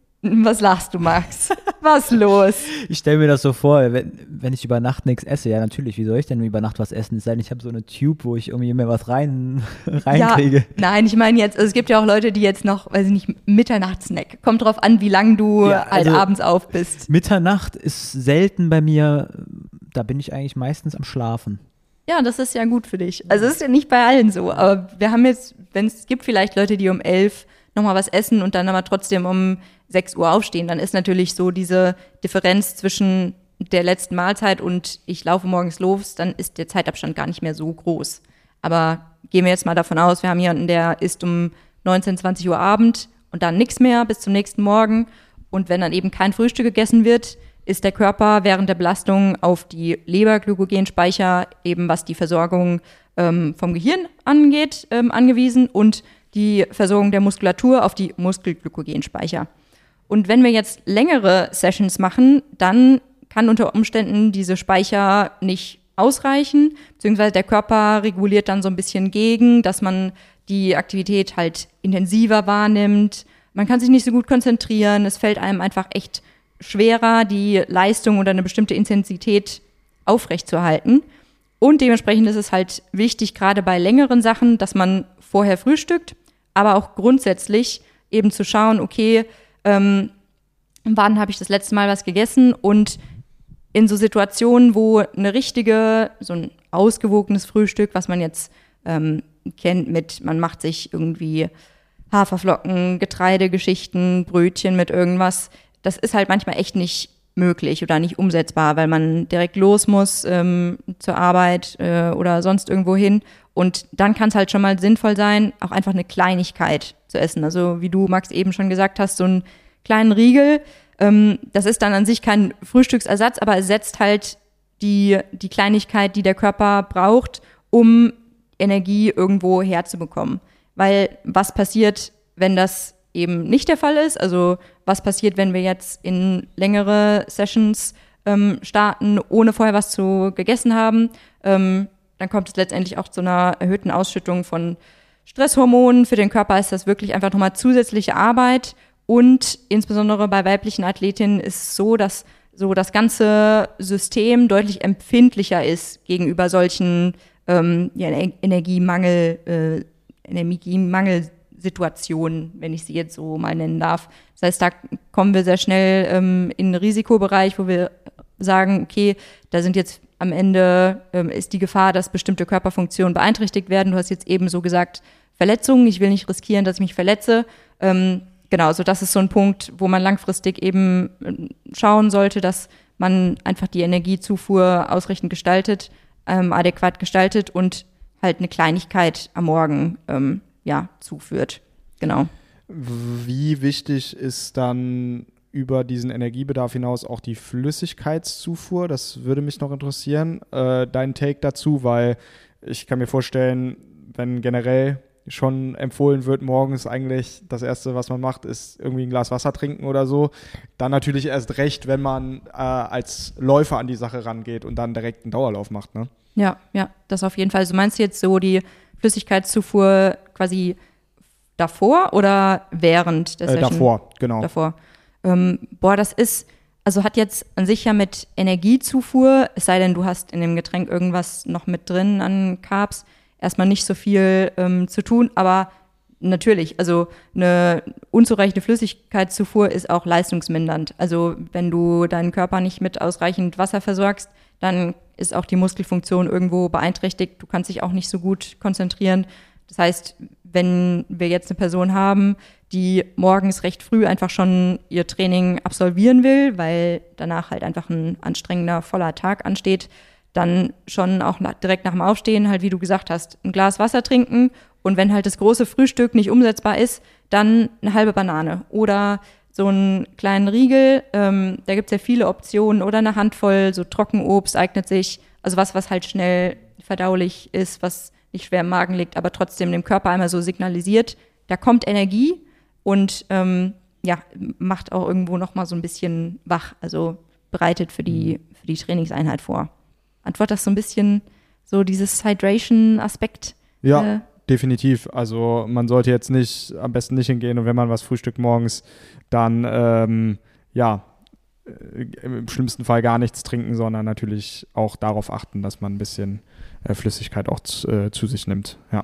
was lachst du, Max? Was los? Ich stelle mir das so vor, wenn ich über Nacht nichts esse, ja natürlich, wie soll ich denn über Nacht was essen? Es sei denn, ich habe so eine Tube, wo ich irgendwie mehr was reinkriege. Ja, nein, ich meine jetzt, also es gibt ja auch Leute, die jetzt noch, weiß ich nicht, Mitternachtssnack. Kommt drauf an, wie lange du halt abends auf bist. Mitternacht ist selten bei mir, da bin ich eigentlich meistens am Schlafen. Ja, das ist ja gut für dich. Also es ist ja nicht bei allen so, aber wir haben jetzt, wenn es gibt vielleicht Leute, die um 11 nochmal was essen und dann aber trotzdem um 6 Uhr aufstehen, dann ist natürlich so diese Differenz zwischen der letzten Mahlzeit und ich laufe morgens los, dann ist der Zeitabstand gar nicht mehr so groß. Aber gehen wir jetzt mal davon aus, wir haben jemanden, der isst um 19, 20 Uhr Abend und dann nichts mehr bis zum nächsten Morgen. Und wenn dann eben kein Frühstück gegessen wird, ist der Körper während der Belastung auf die Leberglykogenspeicher, eben was die Versorgung vom Gehirn angeht, angewiesen und die Versorgung der Muskulatur auf die Muskelglykogenspeicher. Und wenn wir jetzt längere Sessions machen, dann kann unter Umständen diese Speicher nicht ausreichen, beziehungsweise der Körper reguliert dann so ein bisschen gegen, dass man die Aktivität halt intensiver wahrnimmt. Man kann sich nicht so gut konzentrieren, es fällt einem einfach echt schwerer, die Leistung oder eine bestimmte Intensität aufrechtzuerhalten. Und dementsprechend ist es halt wichtig, gerade bei längeren Sachen, dass man vorher frühstückt, aber auch grundsätzlich eben zu schauen, okay, wann habe ich das letzte Mal was gegessen? Und in so Situationen, wo so ein ausgewogenes Frühstück, was man jetzt kennt man macht sich irgendwie Haferflocken, Getreidegeschichten, Brötchen mit irgendwas, das ist halt manchmal echt nicht möglich oder nicht umsetzbar, weil man direkt los muss zur Arbeit oder sonst irgendwo hin. Und dann kann es halt schon mal sinnvoll sein, auch einfach eine Kleinigkeit zu essen. Also wie du, Max, eben schon gesagt hast, so einen kleinen Riegel. Das ist dann an sich kein Frühstücksersatz, aber es setzt halt die Kleinigkeit, die der Körper braucht, um Energie irgendwo herzubekommen. Weil was passiert, wenn das eben nicht der Fall ist? Also was passiert, wenn wir jetzt in längere Sessions starten, ohne vorher was gegessen haben? Dann kommt es letztendlich auch zu einer erhöhten Ausschüttung von Stresshormonen. Für den Körper ist das wirklich einfach nochmal zusätzliche Arbeit. Und insbesondere bei weiblichen Athletinnen ist es so, dass so das ganze System deutlich empfindlicher ist gegenüber solchen Energiemangelsituationen, wenn ich sie jetzt so mal nennen darf. Das heißt, da kommen wir sehr schnell in einen Risikobereich, wo wir sagen, okay, da sind jetzt am Ende ist die Gefahr, dass bestimmte Körperfunktionen beeinträchtigt werden. Du hast jetzt eben so gesagt, Verletzungen, ich will nicht riskieren, dass ich mich verletze. Genau, also das ist so ein Punkt, wo man langfristig eben schauen sollte, dass man einfach die Energiezufuhr ausreichend gestaltet, adäquat gestaltet und halt eine Kleinigkeit am Morgen zuführt. Genau. Wie wichtig ist dann über diesen Energiebedarf hinaus auch die Flüssigkeitszufuhr? Das würde mich noch interessieren. Dein Take dazu, weil ich kann mir vorstellen, wenn generell schon empfohlen wird, morgens eigentlich das Erste, was man macht, ist irgendwie ein Glas Wasser trinken oder so. Dann natürlich erst recht, wenn man als Läufer an die Sache rangeht und dann direkt einen Dauerlauf macht, ne? Ja, das auf jeden Fall. Also meinst du jetzt so die Flüssigkeitszufuhr quasi davor oder während der Session? Davor, genau. Davor. Das ist, also hat jetzt an sich ja mit Energiezufuhr, es sei denn, du hast in dem Getränk irgendwas noch mit drin an Carbs, erstmal nicht so viel zu tun, aber natürlich, also eine unzureichende Flüssigkeitszufuhr ist auch leistungsmindernd. Also wenn du deinen Körper nicht mit ausreichend Wasser versorgst, dann ist auch die Muskelfunktion irgendwo beeinträchtigt. Du kannst dich auch nicht so gut konzentrieren. Das heißt, wenn wir jetzt eine Person haben, die morgens recht früh einfach schon ihr Training absolvieren will, weil danach halt einfach ein anstrengender, voller Tag ansteht, dann schon auch direkt nach dem Aufstehen halt, wie du gesagt hast, ein Glas Wasser trinken und wenn halt das große Frühstück nicht umsetzbar ist, dann eine halbe Banane oder so einen kleinen Riegel, da gibt es ja viele Optionen oder eine Handvoll, so Trockenobst eignet sich, also was halt schnell verdaulich ist, was nicht schwer im Magen liegt, aber trotzdem dem Körper einmal so signalisiert, da kommt Energie und macht auch irgendwo nochmal so ein bisschen wach, also bereitet für die Trainingseinheit vor. Antwortet das so ein bisschen so dieses Hydration-Aspekt? Ja, definitiv. Also man sollte jetzt am besten nicht hingehen und wenn man was frühstückt morgens, dann im schlimmsten Fall gar nichts trinken, sondern natürlich auch darauf achten, dass man ein bisschen Flüssigkeit auch zu sich nimmt. Ja.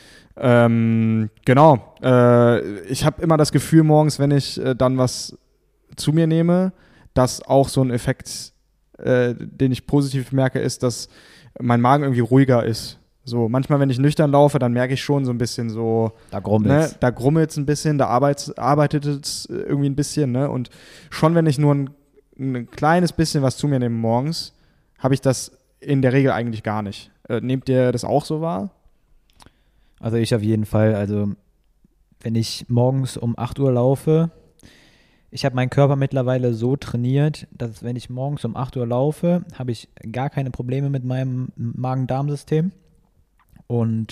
Genau. Ich habe immer das Gefühl morgens, wenn ich dann was zu mir nehme, dass auch so ein Effekt, den ich positiv merke, ist, dass mein Magen irgendwie ruhiger ist. So, manchmal, wenn ich nüchtern laufe, dann merke ich schon so ein bisschen so, da grummelt's. Ne, da grummelt's ein bisschen, da arbeitet es irgendwie ein bisschen, ne? Und schon wenn ich nur ein kleines bisschen was zu mir nehme morgens, habe ich das in der Regel eigentlich gar nicht. Nehmt ihr das auch so wahr? Also ich auf jeden Fall. Also wenn ich morgens um 8 Uhr laufe, ich habe meinen Körper mittlerweile so trainiert, dass wenn ich morgens um 8 Uhr laufe, habe ich gar keine Probleme mit meinem Magen-Darm-System. Und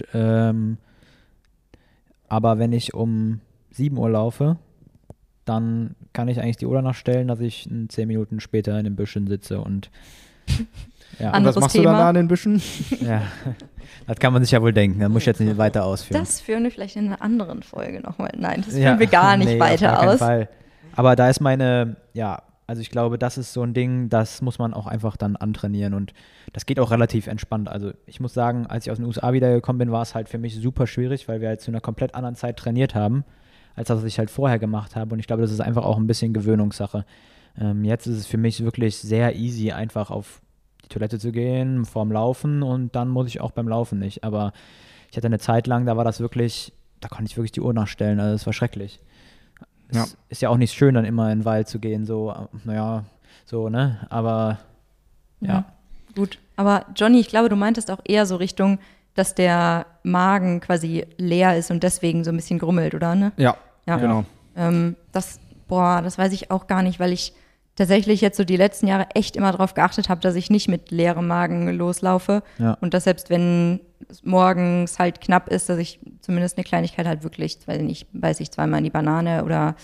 aber wenn ich um 7 Uhr laufe, dann kann ich eigentlich die Uhr danach stellen, dass ich 10 Minuten später in den Büschen sitze und ja. Und was machst du dann da in den Büschen? Ja, das kann man sich ja wohl denken. Da muss ich jetzt nicht weiter ausführen. Das führen wir vielleicht in einer anderen Folge nochmal. Nein, das führen wir gar nicht weiter auf gar keinen aus. Fall. Aber da ist also ich glaube, das ist so ein Ding, das muss man auch einfach dann antrainieren und das geht auch relativ entspannt. Also ich muss sagen, als ich aus den USA wiedergekommen bin, war es halt für mich super schwierig, weil wir halt zu einer komplett anderen Zeit trainiert haben, als das, was ich halt vorher gemacht habe und ich glaube, das ist einfach auch ein bisschen Gewöhnungssache. Jetzt ist es für mich wirklich sehr easy, einfach auf die Toilette zu gehen, vorm Laufen und dann muss ich auch beim Laufen nicht. Aber ich hatte eine Zeit lang, da war das wirklich, da konnte ich wirklich die Uhr nachstellen, also das war schrecklich. Es ist ja auch nicht schön, dann immer in den Wald zu gehen, so, ne, aber ja. Gut, aber Johnny, ich glaube, du meintest auch eher so Richtung, dass der Magen quasi leer ist und deswegen so ein bisschen grummelt, oder, ne? Ja. Genau. Das weiß ich auch gar nicht, weil ich tatsächlich jetzt so die letzten Jahre echt immer darauf geachtet habe, dass ich nicht mit leerem Magen loslaufe und dass selbst wenn es morgens halt knapp ist, dass ich zumindest eine Kleinigkeit halt wirklich, weiß ich zweimal in die Banane oder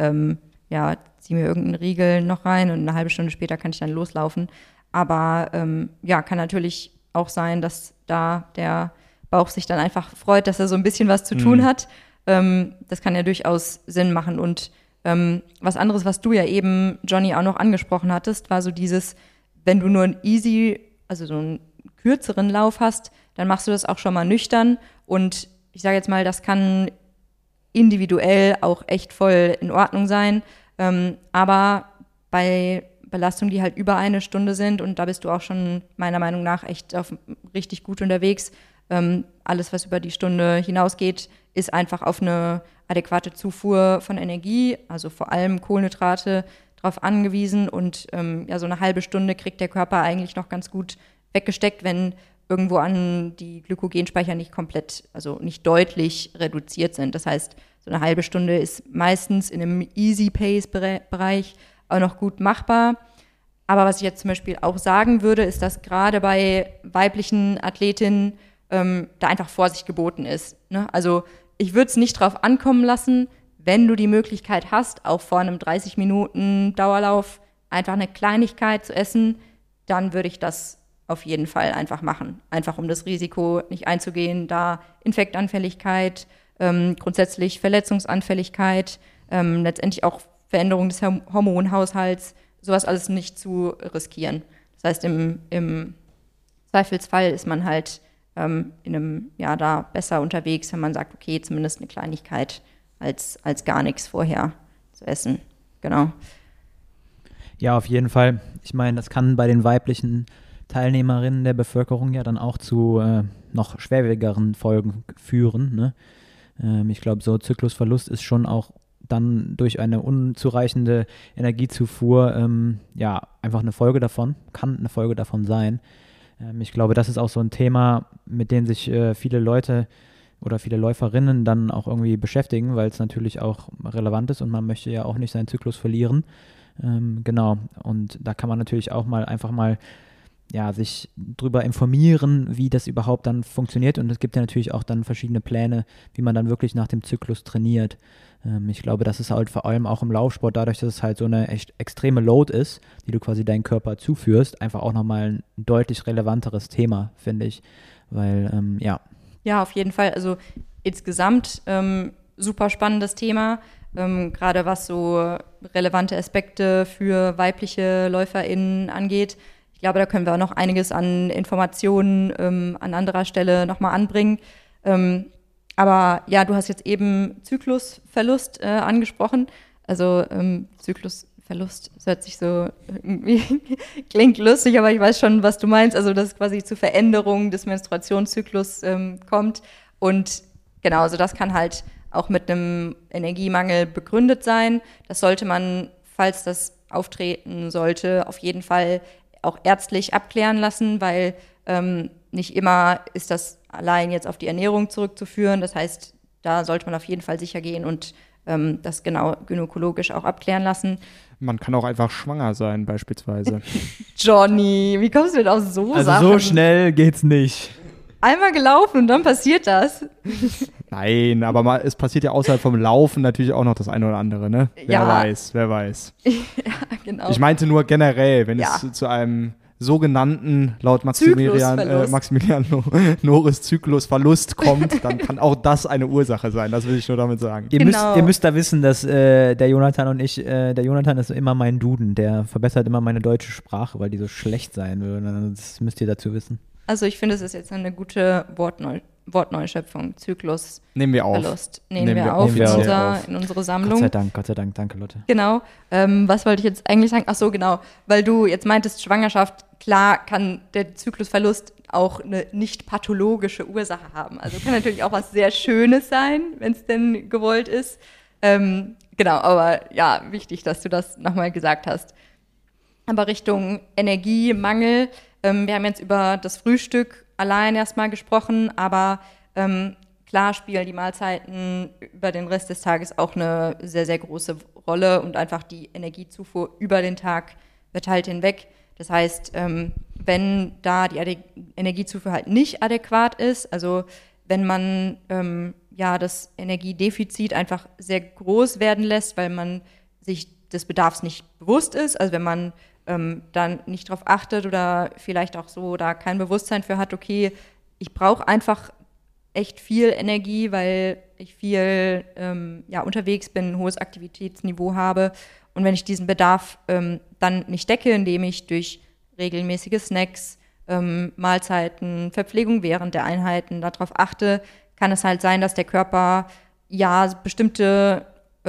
ziehe mir irgendeinen Riegel noch rein und eine halbe Stunde später kann ich dann loslaufen. Aber kann natürlich auch sein, dass da der Bauch sich dann einfach freut, dass er so ein bisschen was zu tun hat. Das kann ja durchaus Sinn machen und was anderes, was du ja eben, Johnny, auch noch angesprochen hattest, war so dieses, wenn du nur so einen kürzeren Lauf hast, dann machst du das auch schon mal nüchtern und ich sage jetzt mal, das kann individuell auch echt voll in Ordnung sein, aber bei Belastungen, die halt über 1 Stunde sind und da bist du auch schon meiner Meinung nach echt richtig gut unterwegs, alles, was über die Stunde hinausgeht, ist einfach auf eine adäquate Zufuhr von Energie, also vor allem Kohlenhydrate, drauf angewiesen und so eine halbe Stunde kriegt der Körper eigentlich noch ganz gut weggesteckt, wenn irgendwo an die Glykogenspeicher nicht komplett, also nicht deutlich reduziert sind. Das heißt, so eine halbe Stunde ist meistens in einem Easy-Pace-Bereich auch noch gut machbar. Aber was ich jetzt zum Beispiel auch sagen würde, ist, dass gerade bei weiblichen Athletinnen da einfach Vorsicht geboten ist. Ne? Also ich würde es nicht drauf ankommen lassen, wenn du die Möglichkeit hast, auch vor einem 30 Minuten Dauerlauf einfach eine Kleinigkeit zu essen, dann würde ich das auf jeden Fall einfach machen. Einfach um das Risiko nicht einzugehen, da Infektanfälligkeit, grundsätzlich Verletzungsanfälligkeit, letztendlich auch Veränderung des Hormonhaushalts, sowas alles nicht zu riskieren. Das heißt, im Zweifelsfall ist man halt in einem Jahr da besser unterwegs, wenn man sagt, okay, zumindest eine Kleinigkeit als gar nichts vorher zu essen. Genau. Ja, auf jeden Fall. Ich meine, das kann bei den weiblichen Teilnehmerinnen der Bevölkerung ja dann auch zu noch schwerwiegeren Folgen führen. Ne? Ich glaube, so Zyklusverlust ist schon auch dann durch eine unzureichende Energiezufuhr einfach eine Folge davon, kann eine Folge davon sein. Ich glaube, das ist auch so ein Thema, mit dem sich viele Leute oder viele Läuferinnen dann auch irgendwie beschäftigen, weil es natürlich auch relevant ist und man möchte ja auch nicht seinen Zyklus verlieren. Genau, und da kann man natürlich auch einfach mal sich drüber informieren, wie das überhaupt dann funktioniert, und es gibt ja natürlich auch dann verschiedene Pläne, wie man dann wirklich nach dem Zyklus trainiert. Ich glaube, das ist halt vor allem auch im Laufsport, dadurch, dass es halt so eine echt extreme Load ist, die du quasi deinem Körper zuführst, einfach auch nochmal ein deutlich relevanteres Thema, finde ich, weil, Ja, auf jeden Fall, also insgesamt super spannendes Thema, gerade was so relevante Aspekte für weibliche LäuferInnen angeht. Ich glaube, da können wir auch noch einiges an Informationen an anderer Stelle nochmal anbringen. Aber ja, du hast jetzt eben Zyklusverlust angesprochen. Also Zyklusverlust, das hört sich so irgendwie, klingt lustig, aber ich weiß schon, was du meinst. Also dass es quasi zu Veränderungen des Menstruationszyklus kommt. Und genau, also das kann halt auch mit einem Energiemangel begründet sein. Das sollte man, falls das auftreten sollte, auf jeden Fall auch ärztlich abklären lassen, weil nicht immer ist das allein jetzt auf die Ernährung zurückzuführen. Das heißt, da sollte man auf jeden Fall sicher gehen und das genau gynäkologisch auch abklären lassen. Man kann auch einfach schwanger sein, beispielsweise. Johnny, wie kommst du denn auf so Sachen? Also so schnell geht's nicht. Einmal gelaufen und dann passiert das. Nein, aber es passiert ja außerhalb vom Laufen natürlich auch noch das eine oder andere, ne? Ja. Wer weiß. Ja, genau. Ich meinte nur generell, wenn es zu einem sogenannten, laut Maximilian Norris Zyklusverlust kommt, dann kann auch das eine Ursache sein. Das will ich nur damit sagen. Ihr müsst da wissen, dass der Jonathan und ich, der Jonathan ist immer mein Duden, der verbessert immer meine deutsche Sprache, weil die so schlecht sein würde. Das müsst ihr dazu wissen. Also ich finde, es ist jetzt eine gute Wortneuschöpfung. Zyklus. Nehmen wir auf. Verlust. Nehmen wir auf in unsere Sammlung. Gott sei Dank, danke Lotte. Genau. Was wollte ich jetzt eigentlich sagen? Ach so, genau. Weil du jetzt meintest, Schwangerschaft, klar kann der Zyklusverlust auch eine nicht pathologische Ursache haben. Also kann natürlich auch was sehr Schönes sein, wenn es denn gewollt ist. Genau, aber ja, wichtig, dass du das nochmal gesagt hast. Aber Richtung Energiemangel, wir haben jetzt über das Frühstück allein erstmal gesprochen, aber klar spielen die Mahlzeiten über den Rest des Tages auch eine sehr, sehr große Rolle und einfach die Energiezufuhr über den Tag verteilt hinweg. Das heißt, wenn da die Energiezufuhr halt nicht adäquat ist, also wenn man das Energiedefizit einfach sehr groß werden lässt, weil man sich des Bedarfs nicht bewusst ist, also wenn man dann nicht darauf achtet oder vielleicht auch so da kein Bewusstsein für hat, okay, ich brauche einfach echt viel Energie, weil ich viel unterwegs bin, ein hohes Aktivitätsniveau habe. Und wenn ich diesen Bedarf dann nicht decke, indem ich durch regelmäßige Snacks, Mahlzeiten, Verpflegung während der Einheiten darauf achte, kann es halt sein, dass der Körper bestimmte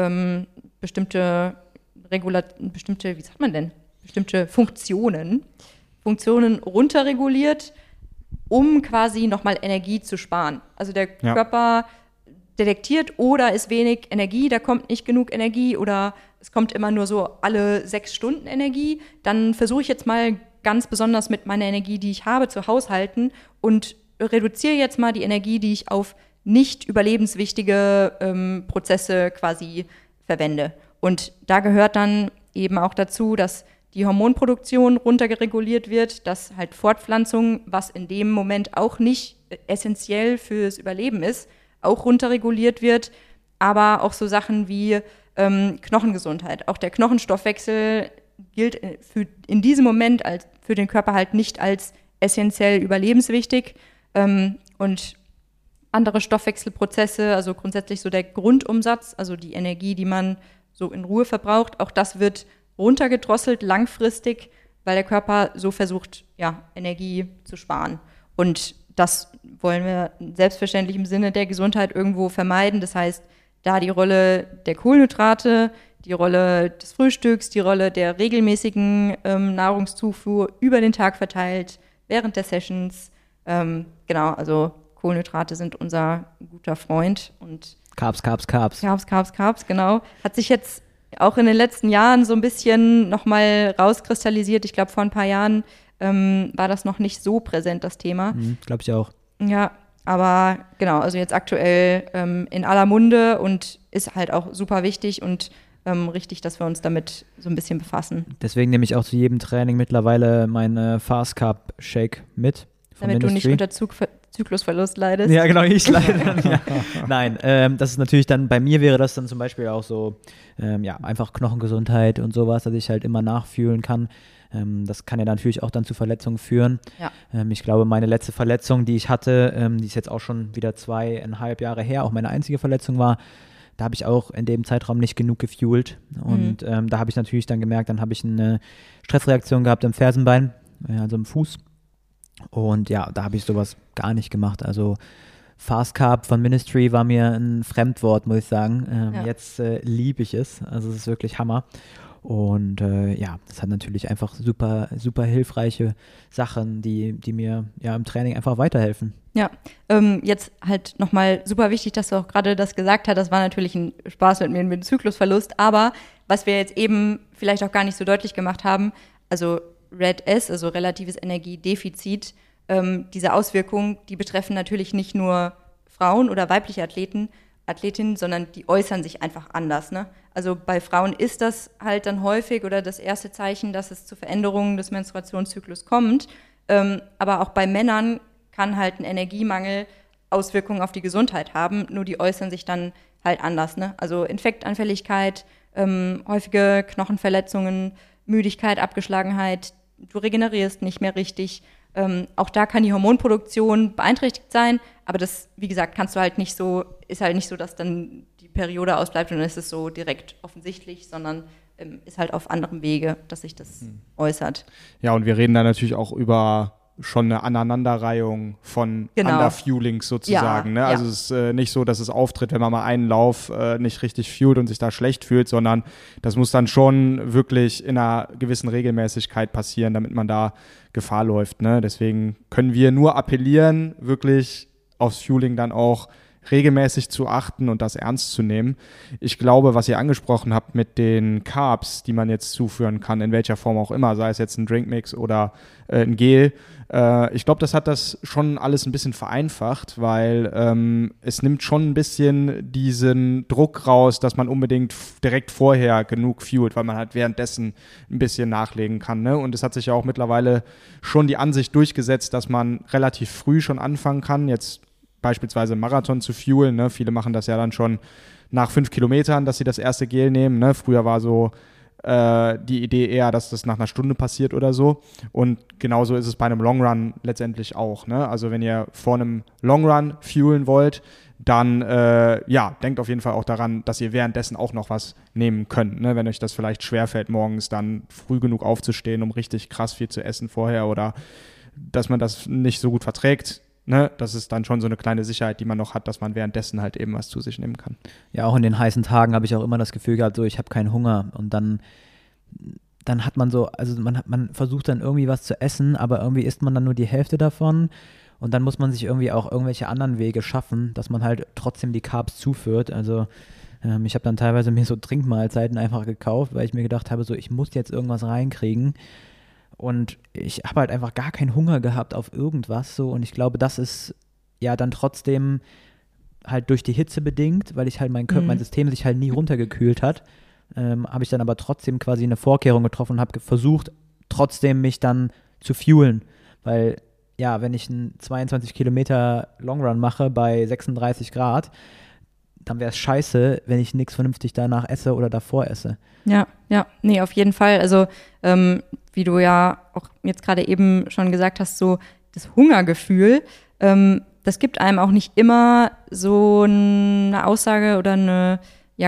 Funktionen runterreguliert, um quasi nochmal Energie zu sparen. Also der Körper detektiert, da ist wenig Energie, da kommt nicht genug Energie oder es kommt immer nur so alle 6 Stunden Energie. Dann versuche ich jetzt mal ganz besonders mit meiner Energie, die ich habe, zu haushalten und reduziere jetzt mal die Energie, die ich auf nicht überlebenswichtige Prozesse quasi verwende. Und da gehört dann eben auch dazu, dass die Hormonproduktion runtergereguliert wird, dass halt Fortpflanzung, was in dem Moment auch nicht essentiell fürs Überleben ist, auch runterreguliert wird, aber auch so Sachen wie Knochengesundheit. Auch der Knochenstoffwechsel gilt in diesem Moment für den Körper halt nicht als essentiell überlebenswichtig. Und andere Stoffwechselprozesse, also grundsätzlich so der Grundumsatz, also die Energie, die man so in Ruhe verbraucht, auch das wird runtergedrosselt langfristig, weil der Körper so versucht, ja, Energie zu sparen. Und das wollen wir selbstverständlich im Sinne der Gesundheit irgendwo vermeiden. Das heißt, da die Rolle der Kohlenhydrate, die Rolle des Frühstücks, die Rolle der regelmäßigen Nahrungszufuhr über den Tag verteilt, während der Sessions. Genau, also Kohlenhydrate sind unser guter Freund. Und Carbs, genau. Hat sich jetzt auch in den letzten Jahren so ein bisschen nochmal rauskristallisiert. Ich glaube, vor ein paar Jahren war das noch nicht so präsent, das Thema. Glaube ich auch. Ja, aber genau, also jetzt aktuell in aller Munde und ist halt auch super wichtig und richtig, dass wir uns damit so ein bisschen befassen. Deswegen nehme ich auch zu jedem Training mittlerweile meinen Fast Carb Shake mit. Damit du nicht unter Zyklusverlust leidest. Ja, genau, ich leide dann. Ja. Nein, das ist natürlich dann, bei mir wäre das dann zum Beispiel auch so, einfach Knochengesundheit und sowas, dass ich halt immer nachfühlen kann. Das kann ja natürlich auch dann zu Verletzungen führen. Ja. Ich glaube, meine letzte Verletzung, die ich hatte, die ist jetzt auch schon wieder 2,5 Jahre her, auch meine einzige Verletzung war, da habe ich auch in dem Zeitraum nicht genug gefuelt. Und da habe ich natürlich dann gemerkt, dann habe ich eine Stressreaktion gehabt im Fersenbein, also im Fuß. Und ja, da habe ich sowas gar nicht gemacht. Also Fast Carb von Ministry war mir ein Fremdwort, muss ich sagen. Jetzt liebe ich es. Also es ist wirklich Hammer. Und das hat natürlich einfach super, super hilfreiche Sachen, die mir ja im Training einfach weiterhelfen. Ja, jetzt halt nochmal super wichtig, dass du auch gerade das gesagt hast. Das war natürlich ein Spaß mit mir mit dem Zyklusverlust. Aber was wir jetzt eben vielleicht auch gar nicht so deutlich gemacht haben, also RED-S, also relatives Energiedefizit, diese Auswirkungen, die betreffen natürlich nicht nur Frauen oder weibliche Athletinnen, sondern die äußern sich einfach anders. Ne? Also bei Frauen ist das halt dann häufig oder das erste Zeichen, dass es zu Veränderungen des Menstruationszyklus kommt. Aber auch bei Männern kann halt ein Energiemangel Auswirkungen auf die Gesundheit haben, nur die äußern sich dann halt anders. Ne? Also Infektanfälligkeit, häufige Knochenverletzungen, Müdigkeit, Abgeschlagenheit, du regenerierst nicht mehr richtig. Auch da kann die Hormonproduktion beeinträchtigt sein, aber das, wie gesagt, ist halt nicht so, dass dann die Periode ausbleibt und dann ist es so direkt offensichtlich, sondern ist halt auf anderem Wege, dass sich das äußert. Ja, und wir reden da natürlich auch über schon eine Aneinanderreihung von Underfuelings sozusagen. Ne? Also es ist nicht so, dass es auftritt, wenn man mal einen Lauf nicht richtig fuelt und sich da schlecht fühlt, sondern das muss dann schon wirklich in einer gewissen Regelmäßigkeit passieren, damit man da Gefahr läuft. Ne? Deswegen können wir nur appellieren, wirklich aufs Fueling dann auch regelmäßig zu achten und das ernst zu nehmen. Ich glaube, was ihr angesprochen habt mit den Carbs, die man jetzt zuführen kann, in welcher Form auch immer, sei es jetzt ein Drinkmix oder ein Gel, ich glaube, das hat das schon alles ein bisschen vereinfacht, weil es nimmt schon ein bisschen diesen Druck raus, dass man unbedingt direkt vorher genug fuelt, weil man halt währenddessen ein bisschen nachlegen kann. Ne? Und es hat sich ja auch mittlerweile schon die Ansicht durchgesetzt, dass man relativ früh schon anfangen kann, jetzt beispielsweise Marathon zu fuelen. Ne? Viele machen das ja dann schon nach 5 Kilometern, dass sie das erste Gel nehmen. Ne? Früher war so die Idee eher, dass das nach einer Stunde passiert oder so. Und genauso ist es bei einem Longrun letztendlich auch. Ne? Also wenn ihr vor einem Longrun fuelen wollt, dann denkt auf jeden Fall auch daran, dass ihr währenddessen auch noch was nehmen könnt. Ne? Wenn euch das vielleicht schwerfällt, morgens dann früh genug aufzustehen, um richtig krass viel zu essen vorher oder dass man das nicht so gut verträgt. Ne, das ist dann schon so eine kleine Sicherheit, die man noch hat, dass man währenddessen halt eben was zu sich nehmen kann. Ja, auch in den heißen Tagen habe ich auch immer das Gefühl gehabt, so ich habe keinen Hunger und dann hat man so, also man versucht dann irgendwie was zu essen, aber irgendwie isst man dann nur die Hälfte davon und dann muss man sich irgendwie auch irgendwelche anderen Wege schaffen, dass man halt trotzdem die Carbs zuführt. Also ich habe dann teilweise mir so Trinkmahlzeiten einfach gekauft, weil ich mir gedacht habe, so ich muss jetzt irgendwas reinkriegen. Und ich habe halt einfach gar keinen Hunger gehabt auf irgendwas so und ich glaube, das ist ja dann trotzdem halt durch die Hitze bedingt, weil ich halt mein System sich halt nie runtergekühlt hat, habe ich dann aber trotzdem quasi eine Vorkehrung getroffen und habe versucht, trotzdem mich dann zu fuelen, weil ja, wenn ich einen 22 Kilometer Longrun mache bei 36 Grad, dann wäre es scheiße, wenn ich nichts vernünftig danach esse oder davor esse. Ja, nee, auf jeden Fall. Also, wie du ja auch jetzt gerade eben schon gesagt hast, so das Hungergefühl, das gibt einem auch nicht immer so eine Aussage oder einen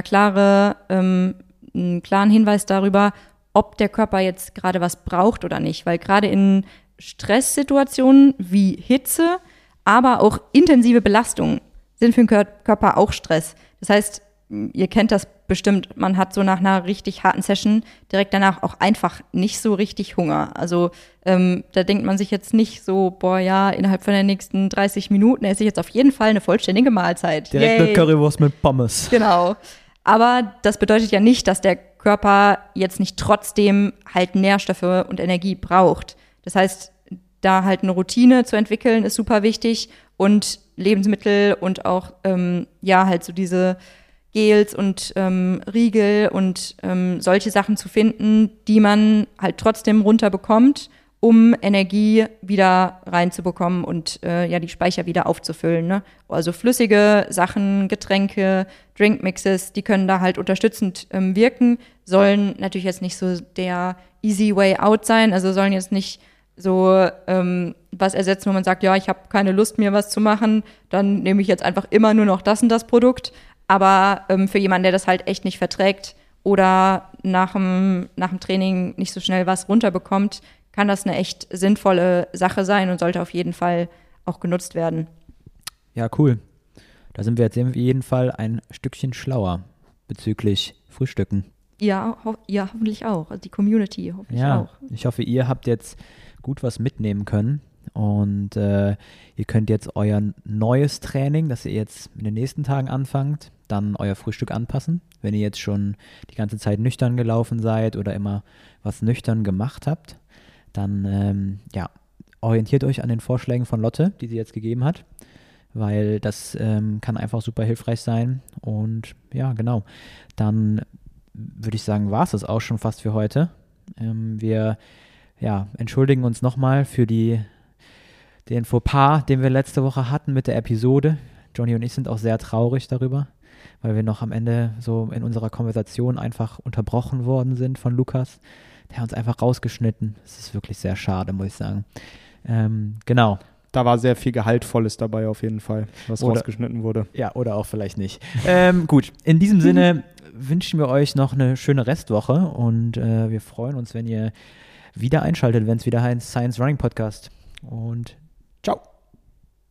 klaren Hinweis darüber, ob der Körper jetzt gerade was braucht oder nicht. Weil gerade in Stresssituationen wie Hitze, aber auch intensive Belastung sind für den Körper auch Stress. Das heißt, ihr kennt das bestimmt, man hat so nach einer richtig harten Session direkt danach auch einfach nicht so richtig Hunger. Also da denkt man sich jetzt nicht so, boah ja, innerhalb von den nächsten 30 Minuten esse ich jetzt auf jeden Fall eine vollständige Mahlzeit. Direkt eine Currywurst mit Pommes. Genau. Aber das bedeutet ja nicht, dass der Körper jetzt nicht trotzdem halt Nährstoffe und Energie braucht. Das heißt, da halt eine Routine zu entwickeln, ist super wichtig und Lebensmittel und auch halt so diese Gels und Riegel und solche Sachen zu finden, die man halt trotzdem runterbekommt, um Energie wieder reinzubekommen und die Speicher wieder aufzufüllen. Ne? Also flüssige Sachen, Getränke, Drinkmixes, die können da halt unterstützend wirken, sollen natürlich jetzt nicht so der easy way out sein, also sollen jetzt nicht so was ersetzen, wo man sagt, ja, ich habe keine Lust, mir was zu machen, dann nehme ich jetzt einfach immer nur noch das und das Produkt. Aber für jemanden, der das halt echt nicht verträgt oder nach dem Training nicht so schnell was runterbekommt, kann das eine echt sinnvolle Sache sein und sollte auf jeden Fall auch genutzt werden. Ja, cool. Da sind wir jetzt auf jeden Fall ein Stückchen schlauer bezüglich Frühstücken. Ja, hoffentlich auch. Also die Community hoffentlich auch. Ich hoffe, ihr habt jetzt gut was mitnehmen können und ihr könnt jetzt euer neues Training, das ihr jetzt in den nächsten Tagen anfangt, dann euer Frühstück anpassen. Wenn ihr jetzt schon die ganze Zeit nüchtern gelaufen seid oder immer was nüchtern gemacht habt, dann orientiert euch an den Vorschlägen von Lotte, die sie jetzt gegeben hat, weil das kann einfach super hilfreich sein. Und ja, genau, dann würde ich sagen, war es das auch schon fast für heute. Wir entschuldigen uns nochmal für den Fauxpas, den wir letzte Woche hatten mit der Episode. Johnny und ich sind auch sehr traurig darüber, weil wir noch am Ende so in unserer Konversation einfach unterbrochen worden sind von Lukas. Der hat uns einfach rausgeschnitten. Das ist wirklich sehr schade, muss ich sagen. Genau. Da war sehr viel Gehaltvolles dabei auf jeden Fall, was rausgeschnitten wurde. Ja, oder auch vielleicht nicht. Gut, in diesem Sinne wünschen wir euch noch eine schöne Restwoche und wir freuen uns, wenn ihr wieder einschaltet, wenn es wieder heißt Science Running Podcast. Und ciao.